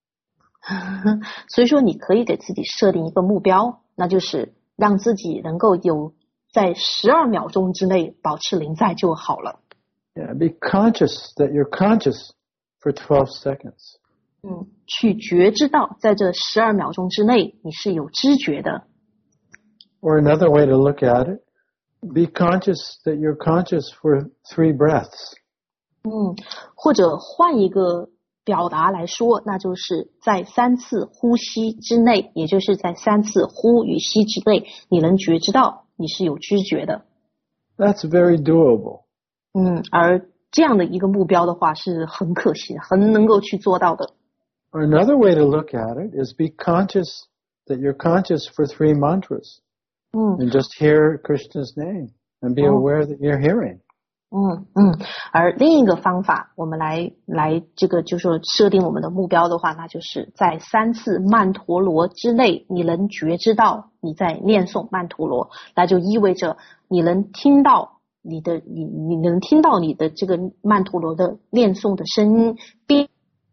所以说你可以给自己设定一个目标，那就是让自己能够有在十二秒钟之内保持临在就好了。 Yeah. Be conscious that you're conscious for twelve seconds. 嗯，去觉知到在这十二秒钟之内你是有知觉的。 Or another way to look at it, be conscious that you're conscious for three breaths. 嗯，或者换一个表达来说，那就是在三次呼吸之内，也就是在三次呼与吸之内，你能觉知到你是有知觉的。 That's very doable. 嗯，而这样的一个目标的话是很可行，很能够去做到的。 Or another way to look at it is be conscious that you're conscious for three mantras. 嗯 And just hear Krishna's name and be aware that you're hearing. 嗯嗯，而另一个方法，我们来来这个就是说设定我们的目标的话，那就是在三次曼陀罗之内，你能觉知到你在念诵曼陀罗，那就意味着你能听到你的你你能听到你的这个曼陀罗的念诵的声音，并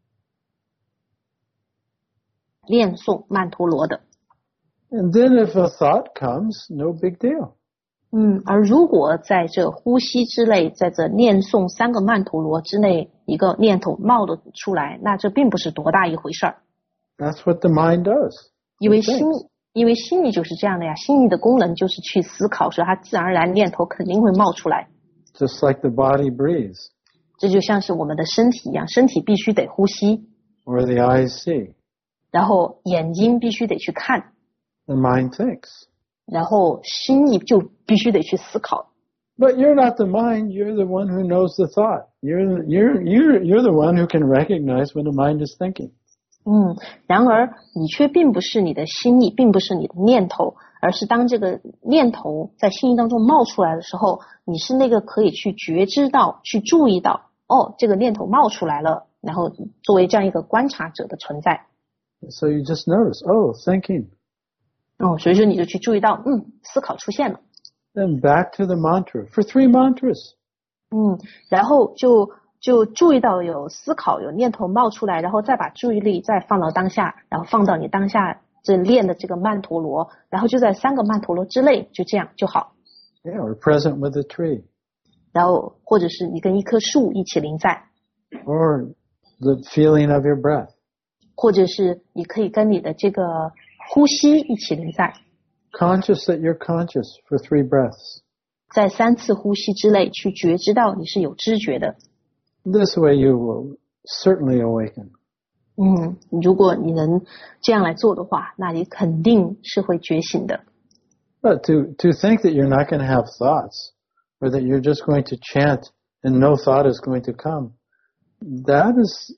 念诵曼陀罗的。 And then if a thought comes, no big deal. 嗯，而如果在这呼吸之内，在这念诵三个曼陀罗之内，一个念头冒了出来，那这并不是多大一回事儿。 That's what the mind does. 因为心，因为心理就是这样的呀，心理的功能就是去思考，所以它自然而然念头肯定会冒出来。 Just like the body breathes. 这就像是我们的身体一样，身体必须得呼吸， Or the eyes see. 然后眼睛必须得去看， The mind thinks. 然后心里就必须得去思考。 But you're not the mind, you're the one who knows the thought. You're, you're, you're, you're the one who can recognize when the mind is thinking. 嗯，然而你却并不是你的心意，并不是你的念头，而是当这个念头在心意当中冒出来的时候，你是那个可以去觉知到、去注意到，哦，这个念头冒出来了，然后作为这样一个观察者的存在。 So you just notice, oh, thinking. 哦，所以说你就去注意到，嗯，思考出现了。 Then back to the mantra for three mantras. 嗯，然后就就注意到有思考有念头冒出来，然后再把注意力再放到当下，然后放到你当下这练的这个曼陀罗，然后就在三个曼陀罗之内，就这样就好。 Yeah, we're present with a tree. 然后或者是你跟一棵树一起临在， Or the feeling of your breath. 或者是你可以跟你的这个呼吸一起临在， Conscious that you're conscious for three breaths. 在三次呼吸之内去觉知到你是有知觉的。 This way you will certainly awaken. 嗯，如果你能这样来做的话，那你肯定是会觉醒的。 But to, to think that you're not going to have thoughts, or that you're just going to chant and no thought is going to come, that is,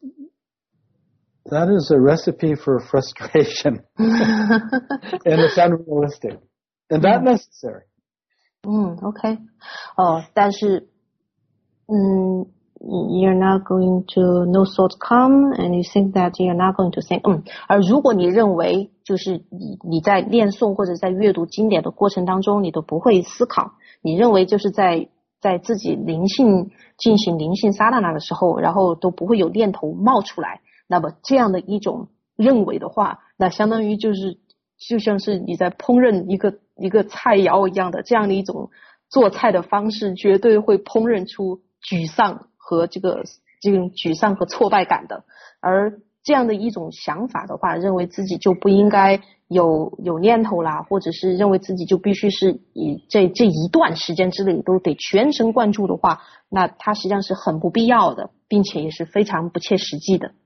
that is a recipe for frustration. And it's unrealistic. And not necessary. 嗯 OK 哦，但是嗯 you're not going to no thought come and you think that you're not going to think 嗯，而如果你认为就是你你在念诵或者在阅读经典的过程当中你都不会思考，你认为就是在在自己灵性进行灵性萨达那的时候，然后都不会有念头冒出来，那么这样的一种认为的话，那相当于就是就像是你在烹饪一个一个菜肴一样的，这样的一种做菜的方式绝对会烹饪出沮丧和这个这种沮丧和挫败感的。而这样的一种想法的话，认为自己就不应该有有念头啦，或者是认为自己就必须是以这这一段时间之内都得全神贯注的话，那它实际上是很不必要的，并且也是非常不切实际的。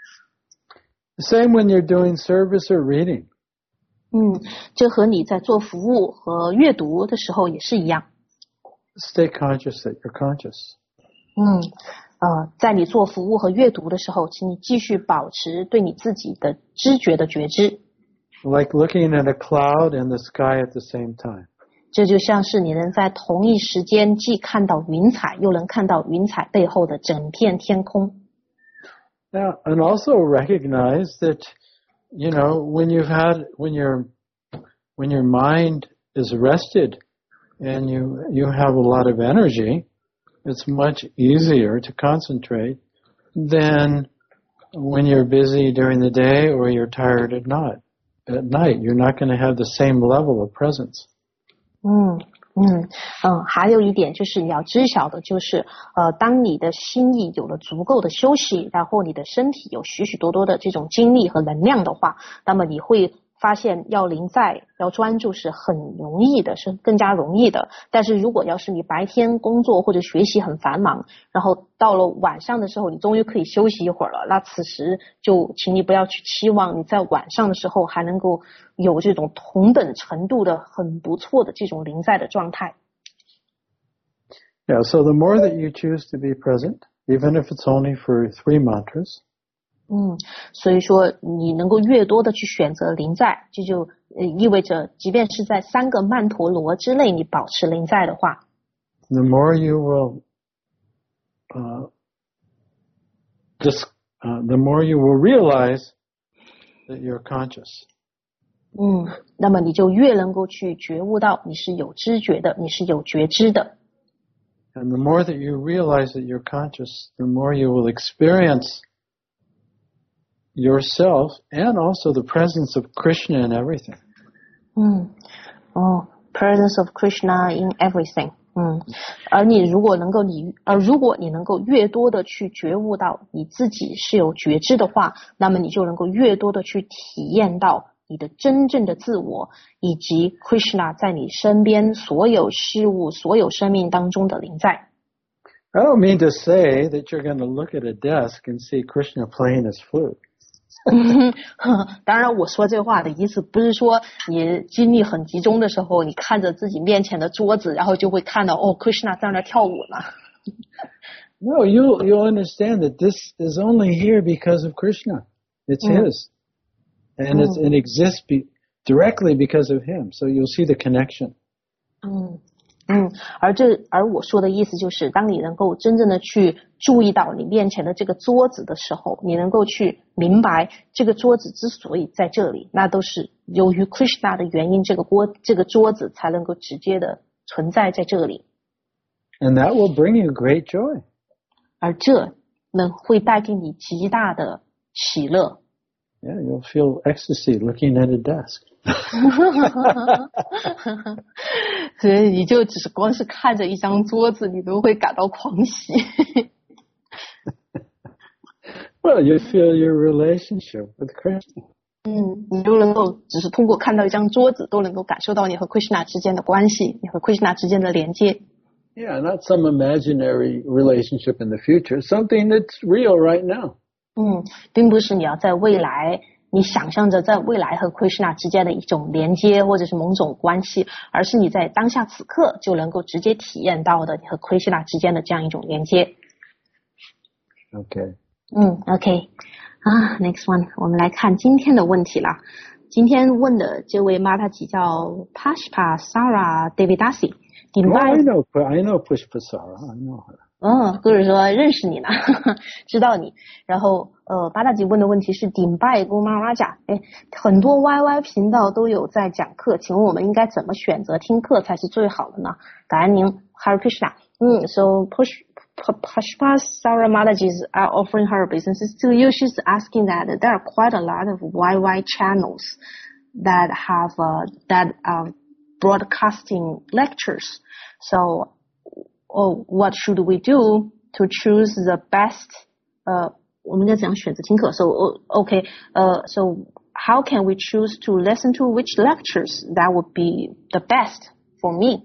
Same when you're doing service or reading. 嗯，这和你在做服务和阅读的时候也是一样。 Stay conscious that you're conscious. 嗯，呃，在你做服务和阅读的时候，请你继续保持对你自己的知觉的觉知。 Like looking at a cloud and the sky at the same time. 这就像是你能在同一时间既看到云彩，又能看到云彩背后的整片天空。 Now, and also recognize that, you know, when you've had, when your, when your mind is rested and you, you have a lot of energy, it's much easier to concentrate than when you're busy during the day or you're tired at night. At night, you're not going to have the same level of presence. 嗯嗯嗯，还有一点就是你要知晓的就是，呃，当你的心意有了足够的休息，然后你的身体有许许多多的这种精力和能量的话，那么你会发现要临在要专注是很容易的，是更加容易的。但是如果要是你白天工作或者学习很繁忙，然后到了晚上的时候你终于可以休息一会儿了，那此时就请你不要去期望你在晚上的时候还能够有这种同等程度的很不错的这种临在的状态。 Yeah, so the more that you choose to be present, even if it's only for three mantras, 嗯，所以说你能够越多的去选择临在，这就呃意味着即便是在三个曼陀罗之内你保持临在的话， the more you will uh, just uh, the more you will realize that you're conscious. 嗯，那么你就越能够去觉悟到你是有知觉的，你是有觉知的。 And the more that you realize that you're conscious, the more you will experience yourself and also the presence of Krishna in everything. 嗯，哦 presence of Krishna in everything. 嗯，而你如果能够你而如果你能够越多的去觉悟到你自己是有觉知的话，那么你就能够越多的去体验到你的真正的自我，以及 Krishna 在你身边所有事物所有生命当中的临在。 I don't mean to say that you're going to look at a desk and see Krishna playing his flute. 当然我说这话的意思不是说你精力很集中的时候你看着自己面前的桌子然后就会看到哦 Krishna 在那跳舞呢。 No, you'll, you'll understand that this is only here because of Krishna. It's mm. his. And mm. it's, it exists be, directly because of him. So you'll see the connection. 嗯嗯，而这而我说的意思就是，当你能够真正的去注意到你面前的这个桌子的时候，你能够去明白这个桌子之所以在这里，那都是由于 Krishna 的原因，这个锅这个桌子才能够直接的存在在这里。 And that will bring you great joy. 而这能会带给你极大的喜乐。 Yeah, you'll feel ecstasy looking at a desk. 所以你就只是光是看着一张桌子，你都会感到狂喜。 Well, you feel your relationship with Krishna. 嗯，你都能够只是通过看到一张桌子，都能够感受到你和 Krishna 之间的关系，你和 Krishna 之间的连接。 Yeah, not some imaginary relationship in the future, something that's real right now. 嗯，并不是你要在未来，你想象着在未来和 Krishna 之间的一种连接或者是某种关系，而是你在当下此刻就能够直接体验到的你和 Krishna 之间的这样一种连接。 Okay. 嗯 ，OK， 啊 ，next one， 我们来看今天的问题啦。今天问的这位 Mataji 叫 Pushpa Sara Devidasi。 Oh, I know, I know Pushpa Sara, I know her. 嗯，就是说认识你呢，知道你。然后呃，巴大吉问的问题是顶拜姑妈拉贾，哎，很多 Y Y 频道都有在讲课，请问我们应该怎么选择听课才是最好的呢？感恩您 ，Hare Krishna。嗯 ，So Push Pushpa Sara Mataji are offering her businesses to you. She's asking that there are quite a lot of Y Y channels that have uh, that are broadcasting lectures. So, oh, what should we do to choose the best? Uh, 我们应该怎样选择听课 So, okay, uh, so how can we choose to listen to which lectures that would be the best for me?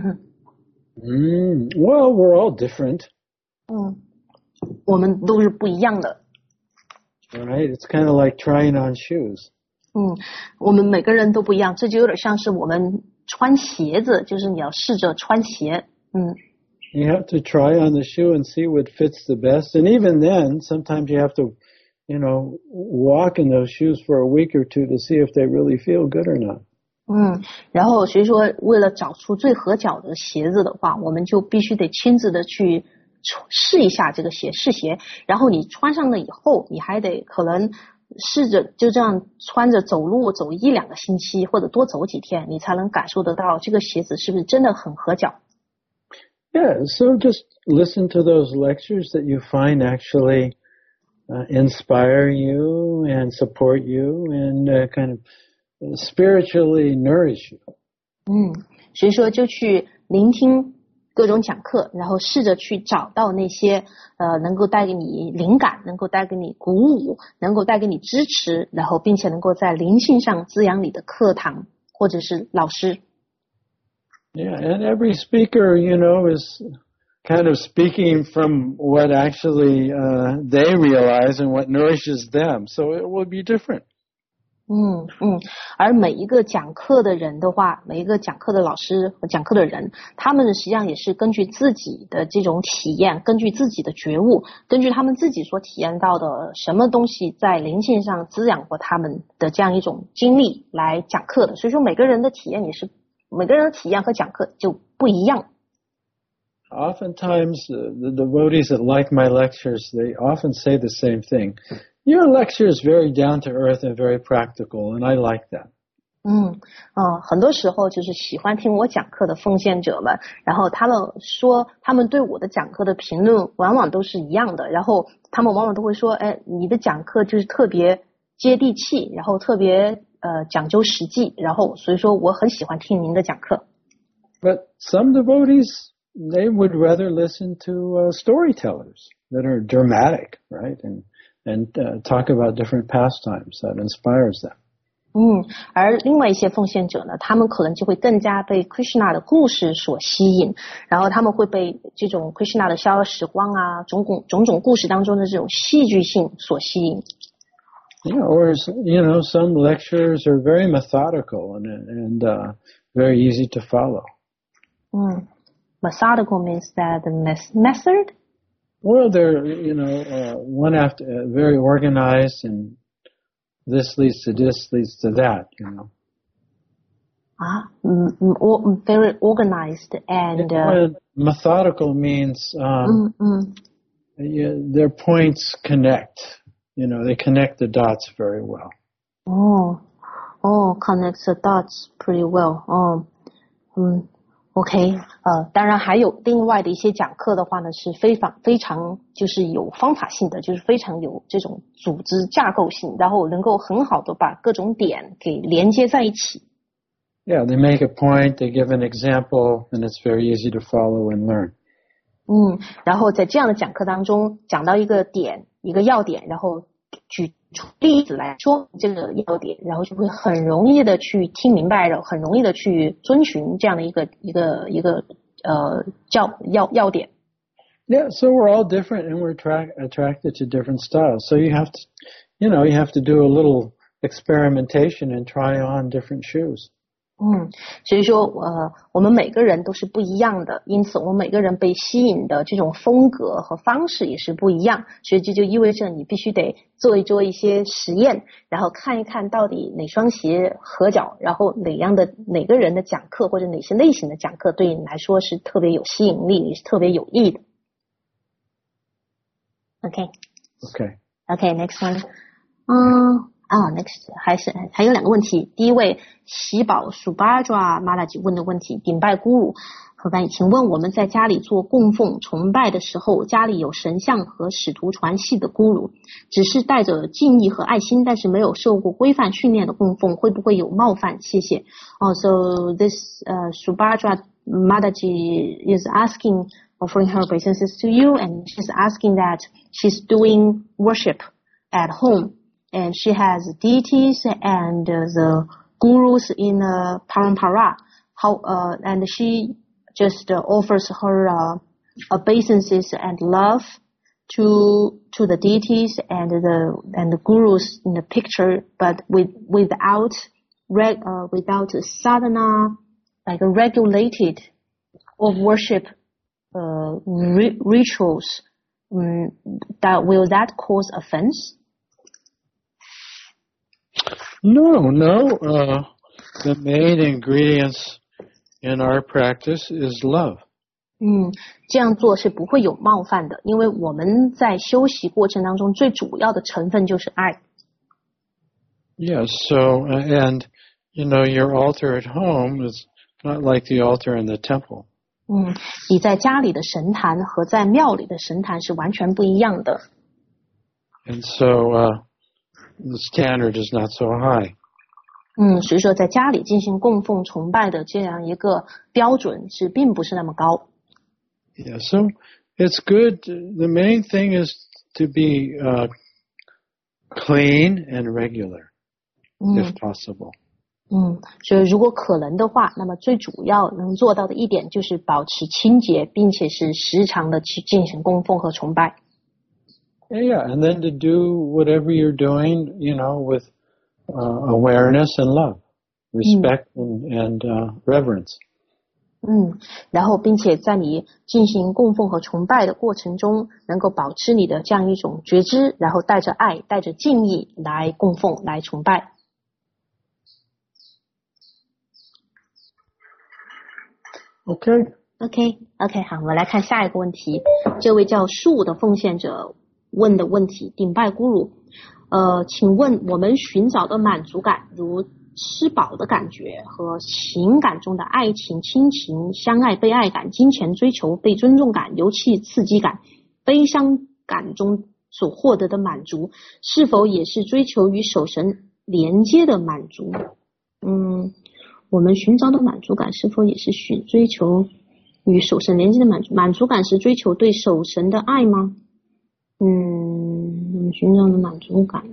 mm, well, we're all different. 嗯，我们都是不一样的。 Right? It's kind of like trying on shoes. 嗯，我们每个人都不一样，这就有点像是我们穿鞋子，就是你要试着穿鞋。嗯。 You have to try on the shoe and see what fits the best. And even then, sometimes you have to, you know, walk in those shoes for a week or two to see if they really feel good or not. 嗯，然后所以说，为了找出最合脚的鞋子的话，我们就必须得亲自的去试一下这个鞋，试鞋。然后你穿上了以后，你还得可能试着就这样穿着走路走一两个星期，或者多走几天，你才能感受得到这个鞋子是不是真的很合脚。 Yeah, so just listen to those lectures that you find actually uh, inspire you and support you and uh, kind of spiritually nourish you. 嗯，所以说就去聆听各种讲课，然后试着去找到那些呃能够带给你灵感，能够带给你鼓舞，能够带给你支持，然后并且能够在灵性上滋养你的课堂或者是老师。 Yeah, and every speaker, you know, is kind of speaking from what actually uh, they realize and what nourishes them. So it will be different. 嗯嗯，而每一个讲课的人的话，每一个讲课的老师和讲课的人，他们实际上也是根据自己的这种体验，根据自己的觉悟，根据他们自己所体验到的什么东西在灵性上滋养过他们的这样一种经历来讲课的。所以说每个人的体验也是，每个人的体验和讲课就不一样。 Oftentimes, uh, the devotees that like my lectures, they often say the same thing. Your lecture is very down to earth and very practical, and I like that. 嗯，呃，很多时候就是喜欢听我讲课的奉献者们，然后他们说，他们对我的讲课的评论往往都是一样的，然后他们往往都会说，哎，你的讲课就是特别接地气，然后特别呃讲究实际，然后所以说我很喜欢听您的讲课。 But some devotees, they would rather listen to uh, storytellers that are dramatic, right? And and uh, talk about different pastimes that inspires them. 嗯，而另外一些奉献者呢，他们可能就会更加被 Krishna 的故事所吸引，然后他们会被这种 Krishna 的逍遥时光啊，种种种种故事当中的这种戏剧性所吸引。 Yeah, or you know, some lectures are very methodical and and uh, very easy to follow. 嗯 ，methodical means that the method. Well, they're, you know, uh, one after uh, very organized, and this leads to this leads to that, you know. Ah, mm, mm, very organized and uh, well, methodical means um, mm, mm. Yeah, their points connect. You know, they connect the dots very well. Oh, oh, connects the dots pretty well. Oh, 嗯， OK， 呃，当然还有另外的一些讲课的话呢，是非常非常就是有方法性的，就是非常有这种组织架构性，然后能够很好的把各种点给连接在一起。 Yeah, they make a point, they give an example, and it's very easy to follow and learn. 嗯，然后在这样的讲课当中，讲到一个点，一个要点，然后举出例子来说这个要点，然后就会很容易的去听明白，然后很容易的去遵循这样的一个一个一个呃教要要点。 Yeah, so we're all different and we're tra- attracted to different styles. So you have to, you know, you have to do a little experimentation and try on different shoes. 嗯，所以说呃，我们每个人都是不一样的，因此我们每个人被吸引的这种风格和方式也是不一样，所以这就意味着你必须得做一做一些实验，然后看一看到底哪双鞋合脚，然后哪样的哪个人的讲课或者哪些类型的讲课对你来说是特别有吸引力，也是特别有益的。OK Okay. OK next one， 嗯。啊、oh, ，next 还是还有两个问题。第一位喜宝 Subhadra Mataji 问的问题，顶拜咕噜和翻译，请问我们在家里做供奉崇拜的时候，家里有神像和使徒传系的咕噜，只是带着敬意和爱心，但是没有受过规范训练的供奉，会不会有冒犯？谢谢。Oh, so this uh, Subhadra Mataji is asking, offering her obeisances to you, and she's asking that she's doing worship at home.And she has deities and uh, the gurus in uh, parampara. How uh, and she just uh, offers her uh, obeisances and love to to the deities and the and the gurus in the picture, but with without reg, uh, without sadhana, like a regulated of worship uh, ri- rituals. Um, that will that cause offense?No, no. Uh, the main ingredients in our practice is love. 嗯，这样做是不会有冒犯的，因为我们在修习过程当中最主要的成分就是爱。 Yes, so, and, you know, your altar at home is not like the altar in the temple. 嗯，你在家里的神坛和在庙里的神坛是完全不一样的。 And so, uh,The standard is not so high. 嗯，所以说在家里进行供奉崇拜的这样一个标准是并不是那么高。 Yeah, so it's good. The main thing is to be uh, clean and regular, if possible. 嗯，所以如果可能的话，那么最主要能做到的一点就是保持清洁，并且是时常的去进行供奉和崇拜。 Yeah, and then to do whatever you're doing, you know, with uh, awareness and love, respect and, and uh, reverence. 嗯，然后并且在你进行供奉和崇拜的过程中，能够保持你的这样一种觉知，然后带着爱、带着敬意来供奉、来崇拜。 Okay. OK OK 好，我们来看下一个问题。这位叫树的奉献者问的问题，顶拜咕噜，呃，请问我们寻找的满足感，如吃饱的感觉和情感中的爱情、亲情、相爱、被爱感、金钱追求、被尊重感、游戏刺激感、悲伤感中所获得的满足，是否也是追求与守神连接的满足？嗯，我们寻找的满足感是否也是寻追求与守神连接的满足？满足感是追求对守神的爱吗？嗯，我们寻找的满足感。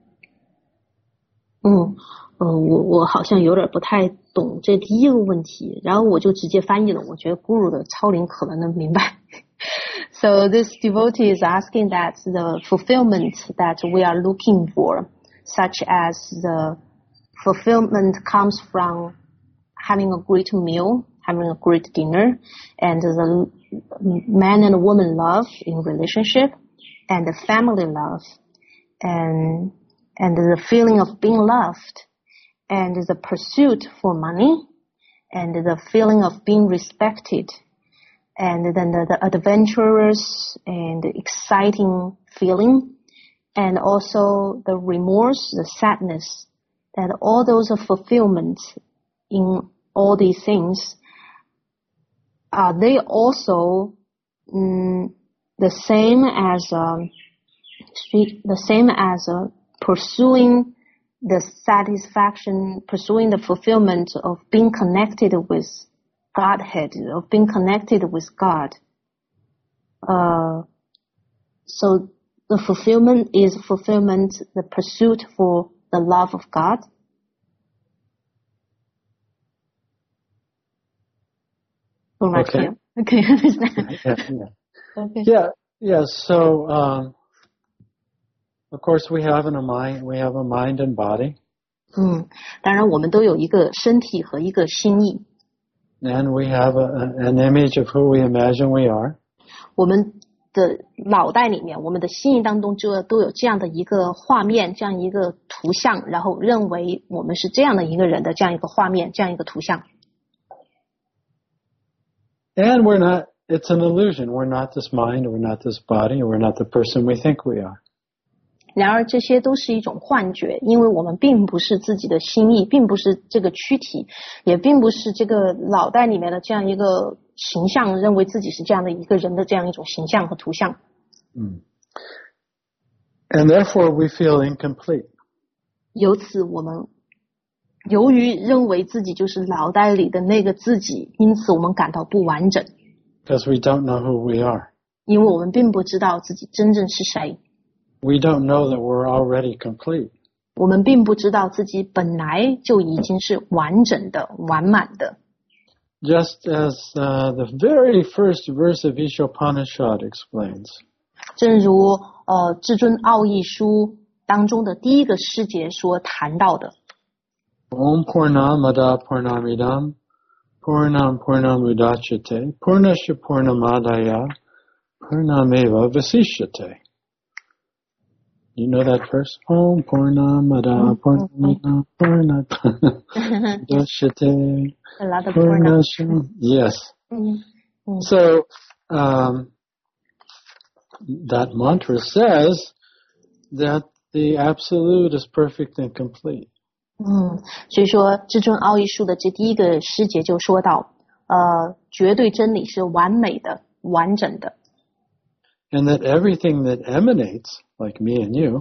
嗯，呃，我我好像有点不太懂这第一个问题，然后我就直接翻译了。我觉得 Guru 的超灵可能能明白。So this devotee is asking that the fulfillment that we are looking for, such as the fulfillment comes from having a great meal, having a great dinner, and the man and woman love in relationship, and the family love, and and the feeling of being loved, and the pursuit for money, and the feeling of being respected, and then the, the adventurous and exciting feeling, and also the remorse, the sadness, that all those are fulfillment in all these things are they also um, the same as um, the same as uh, pursuing the satisfaction, pursuing the fulfillment of being connected with Godhead, of being connected with God. Uh, so the fulfillment is fulfillment, the pursuit for the love of God. Okay. Okay, understand. Yeah, yeah. Okay. Yeah, yeah. So, um, of course, we have in a mind, we have a mind and body. 嗯，当然我们都有一个身体和一个心意。 And we have a, an image of who we imagine we are. 我们的脑袋里面，我们的心意当中就都有这样的一个画面，这样一个图像，然后认为我们是这样的一个人的这样一个画面，这样一个图像。 And we're not, it's an illusion. We're not this mind, we're not this body, we're not the person we think we are. 然而这些都是一种幻觉，因为我们并不是自己的心意，并不是这个躯体，也并不是这个脑袋里面的这样一个形象，认为自己是这样的一个人的这样一种形象和图像。 Mm. And therefore we feel incomplete. 由此我们由于认为自己就是脑袋里的那个自己，因此我们感到不完整。 Because we don't know who we are. 因为我们并不知道自己真正是谁。 We don't know that we're already complete. 我们并不知道自己本来就已经是完整的、完满的。 Just as uh, the very first verse of Ishopanishad explains. 正如呃《至尊奥义书》当中的第一个诗节所谈到的。 Om Purnamada Purnamidam Purnam Purnamudachyate Purnasya Purnamadaya Purnameva Vasishyate. You know that verse? Om Purnamada Purnamidam Purnamudachyate Purnasya. Yes. Mm-hmm. So um, that mantra says that the absolute is perfect and complete. 嗯，所以说至尊奥义书的这第一个诗节就说到，呃，绝对真理是完美的、完整的。 And that everything that emanates, like me and you,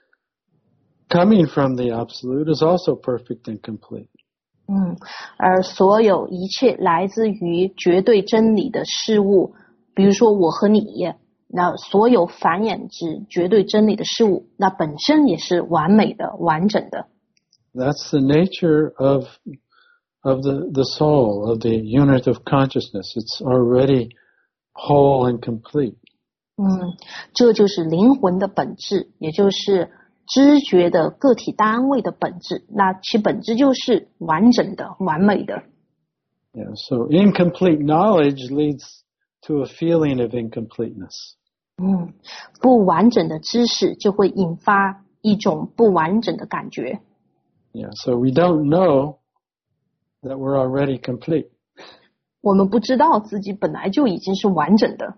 coming from the absolute is also perfect and complete. 嗯，而所有一切来自于绝对真理的事物，比如说我和你，那所有繁衍之绝对真理的事物，那本身也是完美的、完整的。 That's the nature of of the, the soul, of the unit of consciousness. It's already whole and complete. 嗯，这就是灵魂的本质，也就是知觉的个体单位的本质。那其本质就是完整的、完美的。 Yeah, so incomplete knowledge leads to a feeling of incompleteness. 嗯，不完整的知识就会引发一种不完整的感觉。 Yeah, so we don't know that we're already complete. 我们不知道自己本来就已经是完整的。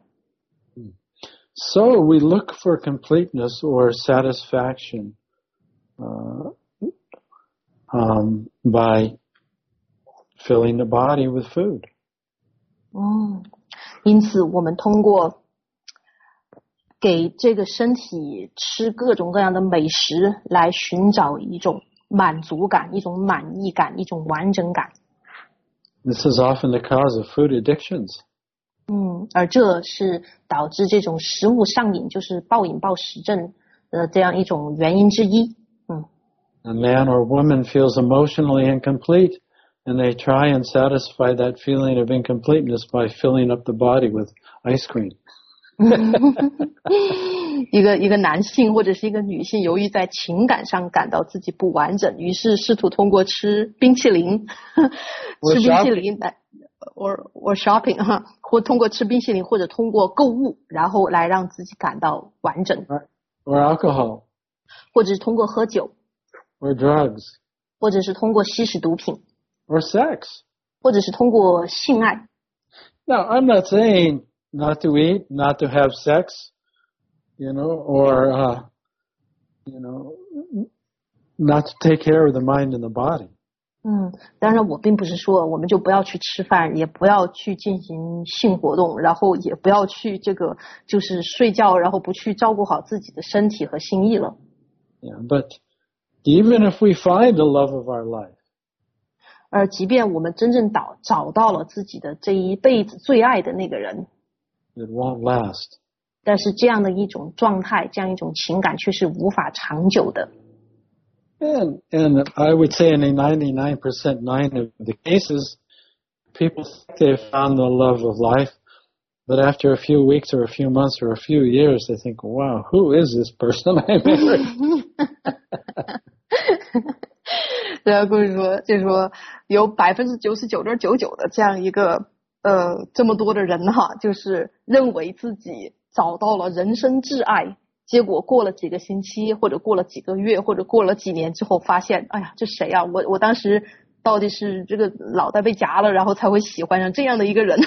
So we look for completeness or satisfaction uh, um, by filling the body with food. 嗯，因此我们通过给这个身体吃各种各样的美食来寻找一种满足感，一种满意感，一种完整感。 This is often the cause of food addictions. 嗯，而这是导致这种食物上瘾，就是暴饮暴食症的这样一种原因之一。嗯。 A man or woman feels emotionally incomplete, and they try and satisfy that feeling of incompleteness by filling up the body with ice cream. 一个一个男性或者是一个女性，由于在情感上感到自己不完整，于是试图通过吃冰淇淋，吃冰淇淋来 or or shopping 哈，或通过吃冰淇淋或者通过购物，然后来让自己感到完整。 Or alcohol. 或者是通过喝酒。 Or drugs. 或者是通过吸食毒品。 Or sex. 或者是通过性爱。 Now, I'm not saying not to eat, not to have sex, you know, or, uh, you know, not to take care of the mind and the body. 嗯，当然我并不是说我们就不要去吃饭，也不要去进行性活动，然后也不要去这个就是睡觉，然后不去照顾好自己的身体和心意了。 Yeah, but even if we find the love of our life, 而即便我们真正找找到了自己的这一辈子最爱的那个人， it won't last. 但是这样的一种状态，这样一种情感却是无法长久的。 And, and I would say in ninety-nine percent nine of the cases, people think they've found the love of life, but after a few weeks or a few months or a few years, they think, wow, who is this person I married? 然后就是说，就是说有百分之九十九点九九的这样一个呃这么多的人哈，就是认为自己找到了人生挚爱。结果过了几个星期，或者过了几个月，或者过了几年之后，发现，哎呀，这谁啊？我我当时到底是这个脑袋被夹了，然后才会喜欢上这样的一个人。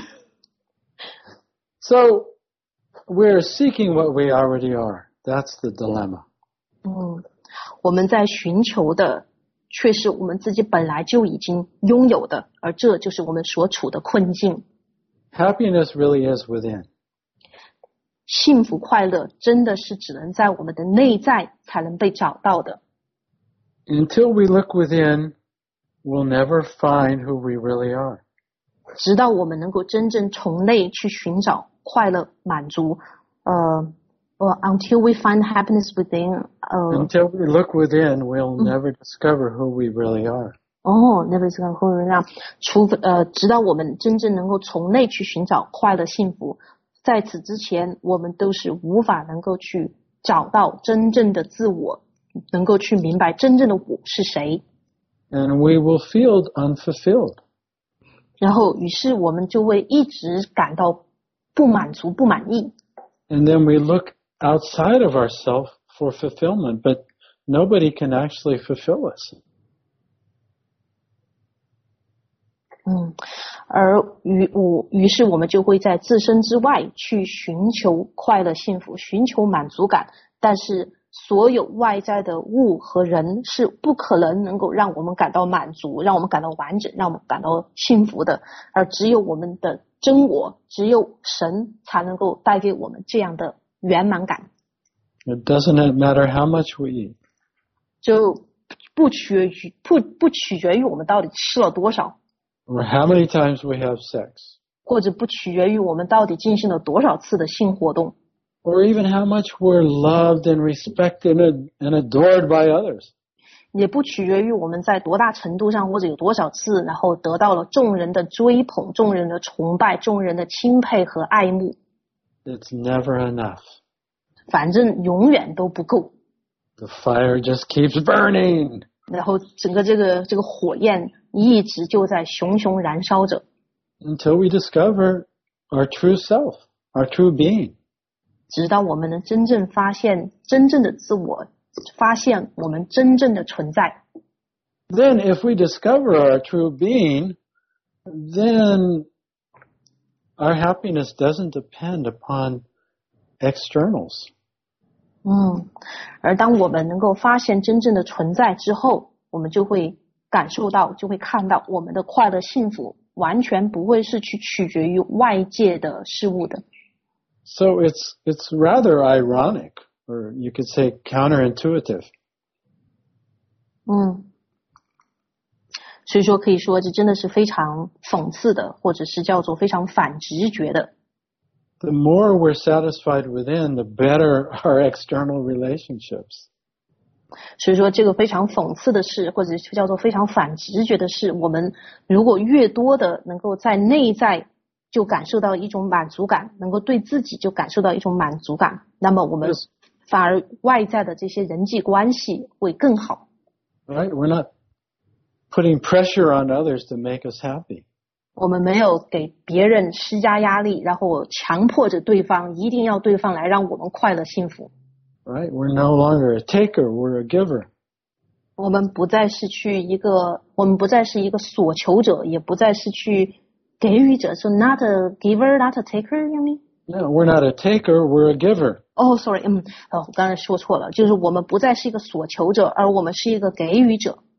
So we're seeking what we already are. That's the dilemma. 嗯，我们在寻求的却是我们自己本来就已经拥有的，而这就是我们所处的困境。 Happiness really is within. 幸福快乐真的是只能在我们的内在才能被找到的。 Until we look within, we'll never find who we really are. 直到我们能够真正从内去寻找快乐满足，呃，呃 until we find happiness within， 呃 Until we look within, we'll never discover who we really are. 哦 never discover who we really are， 除非呃，直到我们真正能够从内去寻找快乐幸福。在此之前，我们都是无法能够去找到真正的自我，能够去明白真正的我是谁。 And we will feel unfulfilled. 然后，于是我们就会一直感到不满足、不满意。 And then we look outside of ourselves for fulfillment, but nobody can actually fulfill us. 嗯，而于我于是我们就会在自身之外去寻求快乐幸福，寻求满足感，但是所有外在的物和人是不可能能够让我们感到满足，让我们感到完整，让我们感到幸福的，而只有我们的真我，只有神才能够带给我们这样的圆满感。 It doesn't matter how much we eat. 就不取决于不不取决于我们到底吃了多少， Or how many times we have sex. 或者不取决于我们到底进行了多少次的性活动， Or even how much we're loved and respected and adored by others. 也不取决于我们在多大程度上或者有多少次，然后得到了众人的追捧、众人的崇拜、众人的钦佩和爱慕。 It's never enough. 反正永远都不够， The fire just keeps burning. 然后整个这个这个火焰一直就在熊熊燃烧着， Until we discover our true self, our true being. 直到我们能真正发现真正的自我，发现我们真正的存在。 Then if we discover our true being, then our happiness doesn't depend upon externals. 嗯，而当我们能够发现真正的存在之后，我们就会感受到，就会看到我们的快乐幸福完全不会是去取决于外界的事物的。 So it's, it's rather ironic, or you could say counterintuitive. 嗯，所以说可以说这真的是非常讽刺的，或者是叫做非常反直觉的。 The more we're satisfied within, the better our external relationships. 所以说这个非常讽刺的是，或者叫做非常反直觉的是，我们如果越多的能够在内在就感受到一种满足感，能够对自己就感受到一种满足感，那么我们反而外在的这些人际关系会更好。 Right? We're not putting pressure on others to make us happy. 我们没有给别人施加压力，然后强迫着对方一定要对方来让我们快乐幸福。 Right? We're no longer a taker, we're a giver. 我们不再是去一个，我们不再是一个索求者，也不再是去给予者。So not a giver, not a taker, you mean? No, we're not a taker, we're a giver. Oh, sorry, 嗯，哦，我刚才说错了，就是我们不再是一个索求者，而我们是一个给予者。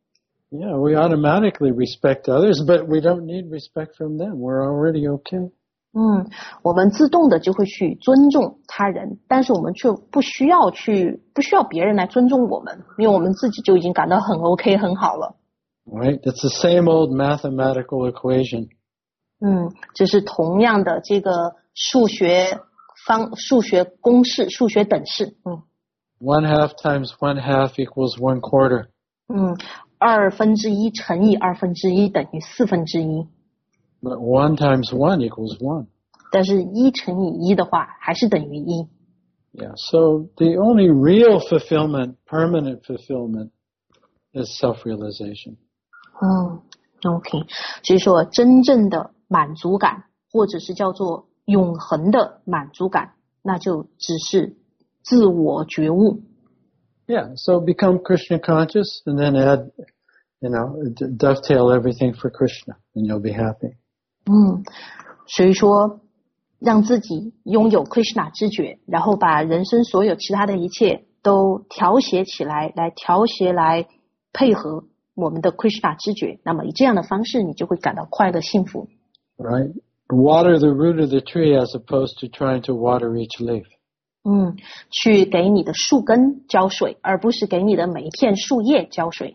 Yeah, we automatically respect others, but we don't need respect from them. We're already okay. 嗯，我们自动的就会去尊重他人，但是我们却不需要去，不需要别人来尊重我们，因为我们自己就已经感到很 OK 很好了。 Right? It's the same old mathematical equation. 嗯，这是同样的这个数学方、数学公式、数学等式。嗯。 One half times one half equals one quarter. 嗯，二分之一乘以二分之一等于四分之一。 But one times one equals one. 但是一乘以一的话，还是等于一。 Yeah, so the only real fulfillment, permanent fulfillment, is self-realization. 嗯 ，OK， 所以说真正的满足感，或者是叫做永恒的满足感，那就只是自我觉悟。 Yeah, so become Krishna conscious and then add, you know, dovetail everything for Krishna and you'll be happy. 嗯，所以说让自己拥有 Krishna 知觉，然后把人生所有其他的一切都调谐起来，来调谐来配合我们的 Krishna 知觉，那么以这样的方式你就会感到快乐幸福。 Right? Water the root of the tree as opposed to trying to water each leaf. 嗯，去给你的树根浇水，而不是给你的每一片树叶浇水。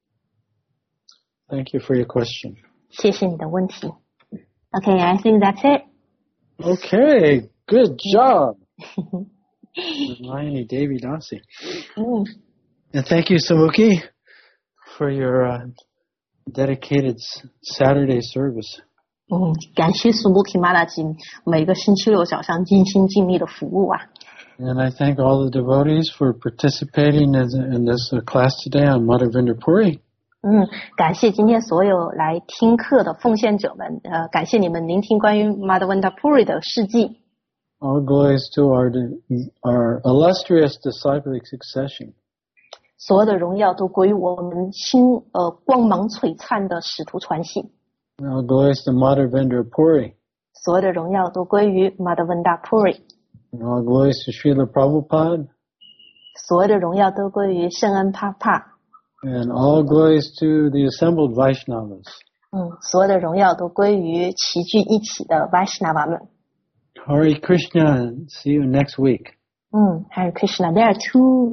Thank you for your question. 谢谢你的问题。Okay, I think that's it. Okay, good job. Hermione Devi Dasi. Mm. And thank you, Samuki, for your uh, dedicated Saturday service. 嗯，感谢苏木基马拉吉每个星期六早上尽心尽力的服务啊。 And I thank all the devotees for participating in, in this uh, class today on Madhavendra Puri. 嗯，感谢今天所有来听课的奉献者们，呃，感谢你们聆听关于 Madhavendra Puri 的事迹。 All glories to our, our illustrious disciplic succession. 所有的荣耀都归于我们新呃光芒璀璨的使徒传系。 All glories to Madhavendra Puri. 所有的荣耀都归于 Madhavendra Puri. And all glories to Srila Prabhupada. 所有的荣耀都归于圣恩帕帕。 And all glories to the assembled Vaishnavas. 嗯，所有的荣耀都归于齐聚一起的 Vaishnava 们。 Hare Krishna, see you next week. 嗯 Hare Krishna, there are two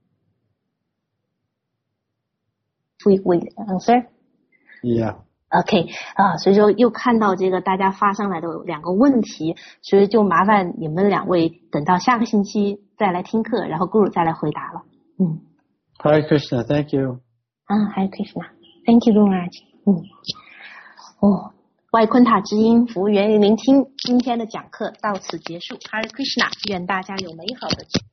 we we answer. Yeah. OK 啊，所以说又看到这个大家发上来的两个问题，所以就麻烦你们两位等到下个星期再来听课，然后 Guru 再来回答了。嗯。 Hare Krishna, thank you. 啊 Hare Krishna, thank you, Guru Raj. 嗯。哦，外昆塔之音服务员聆听，今天的讲课到此结束。Hare Krishna, 愿大家有美好的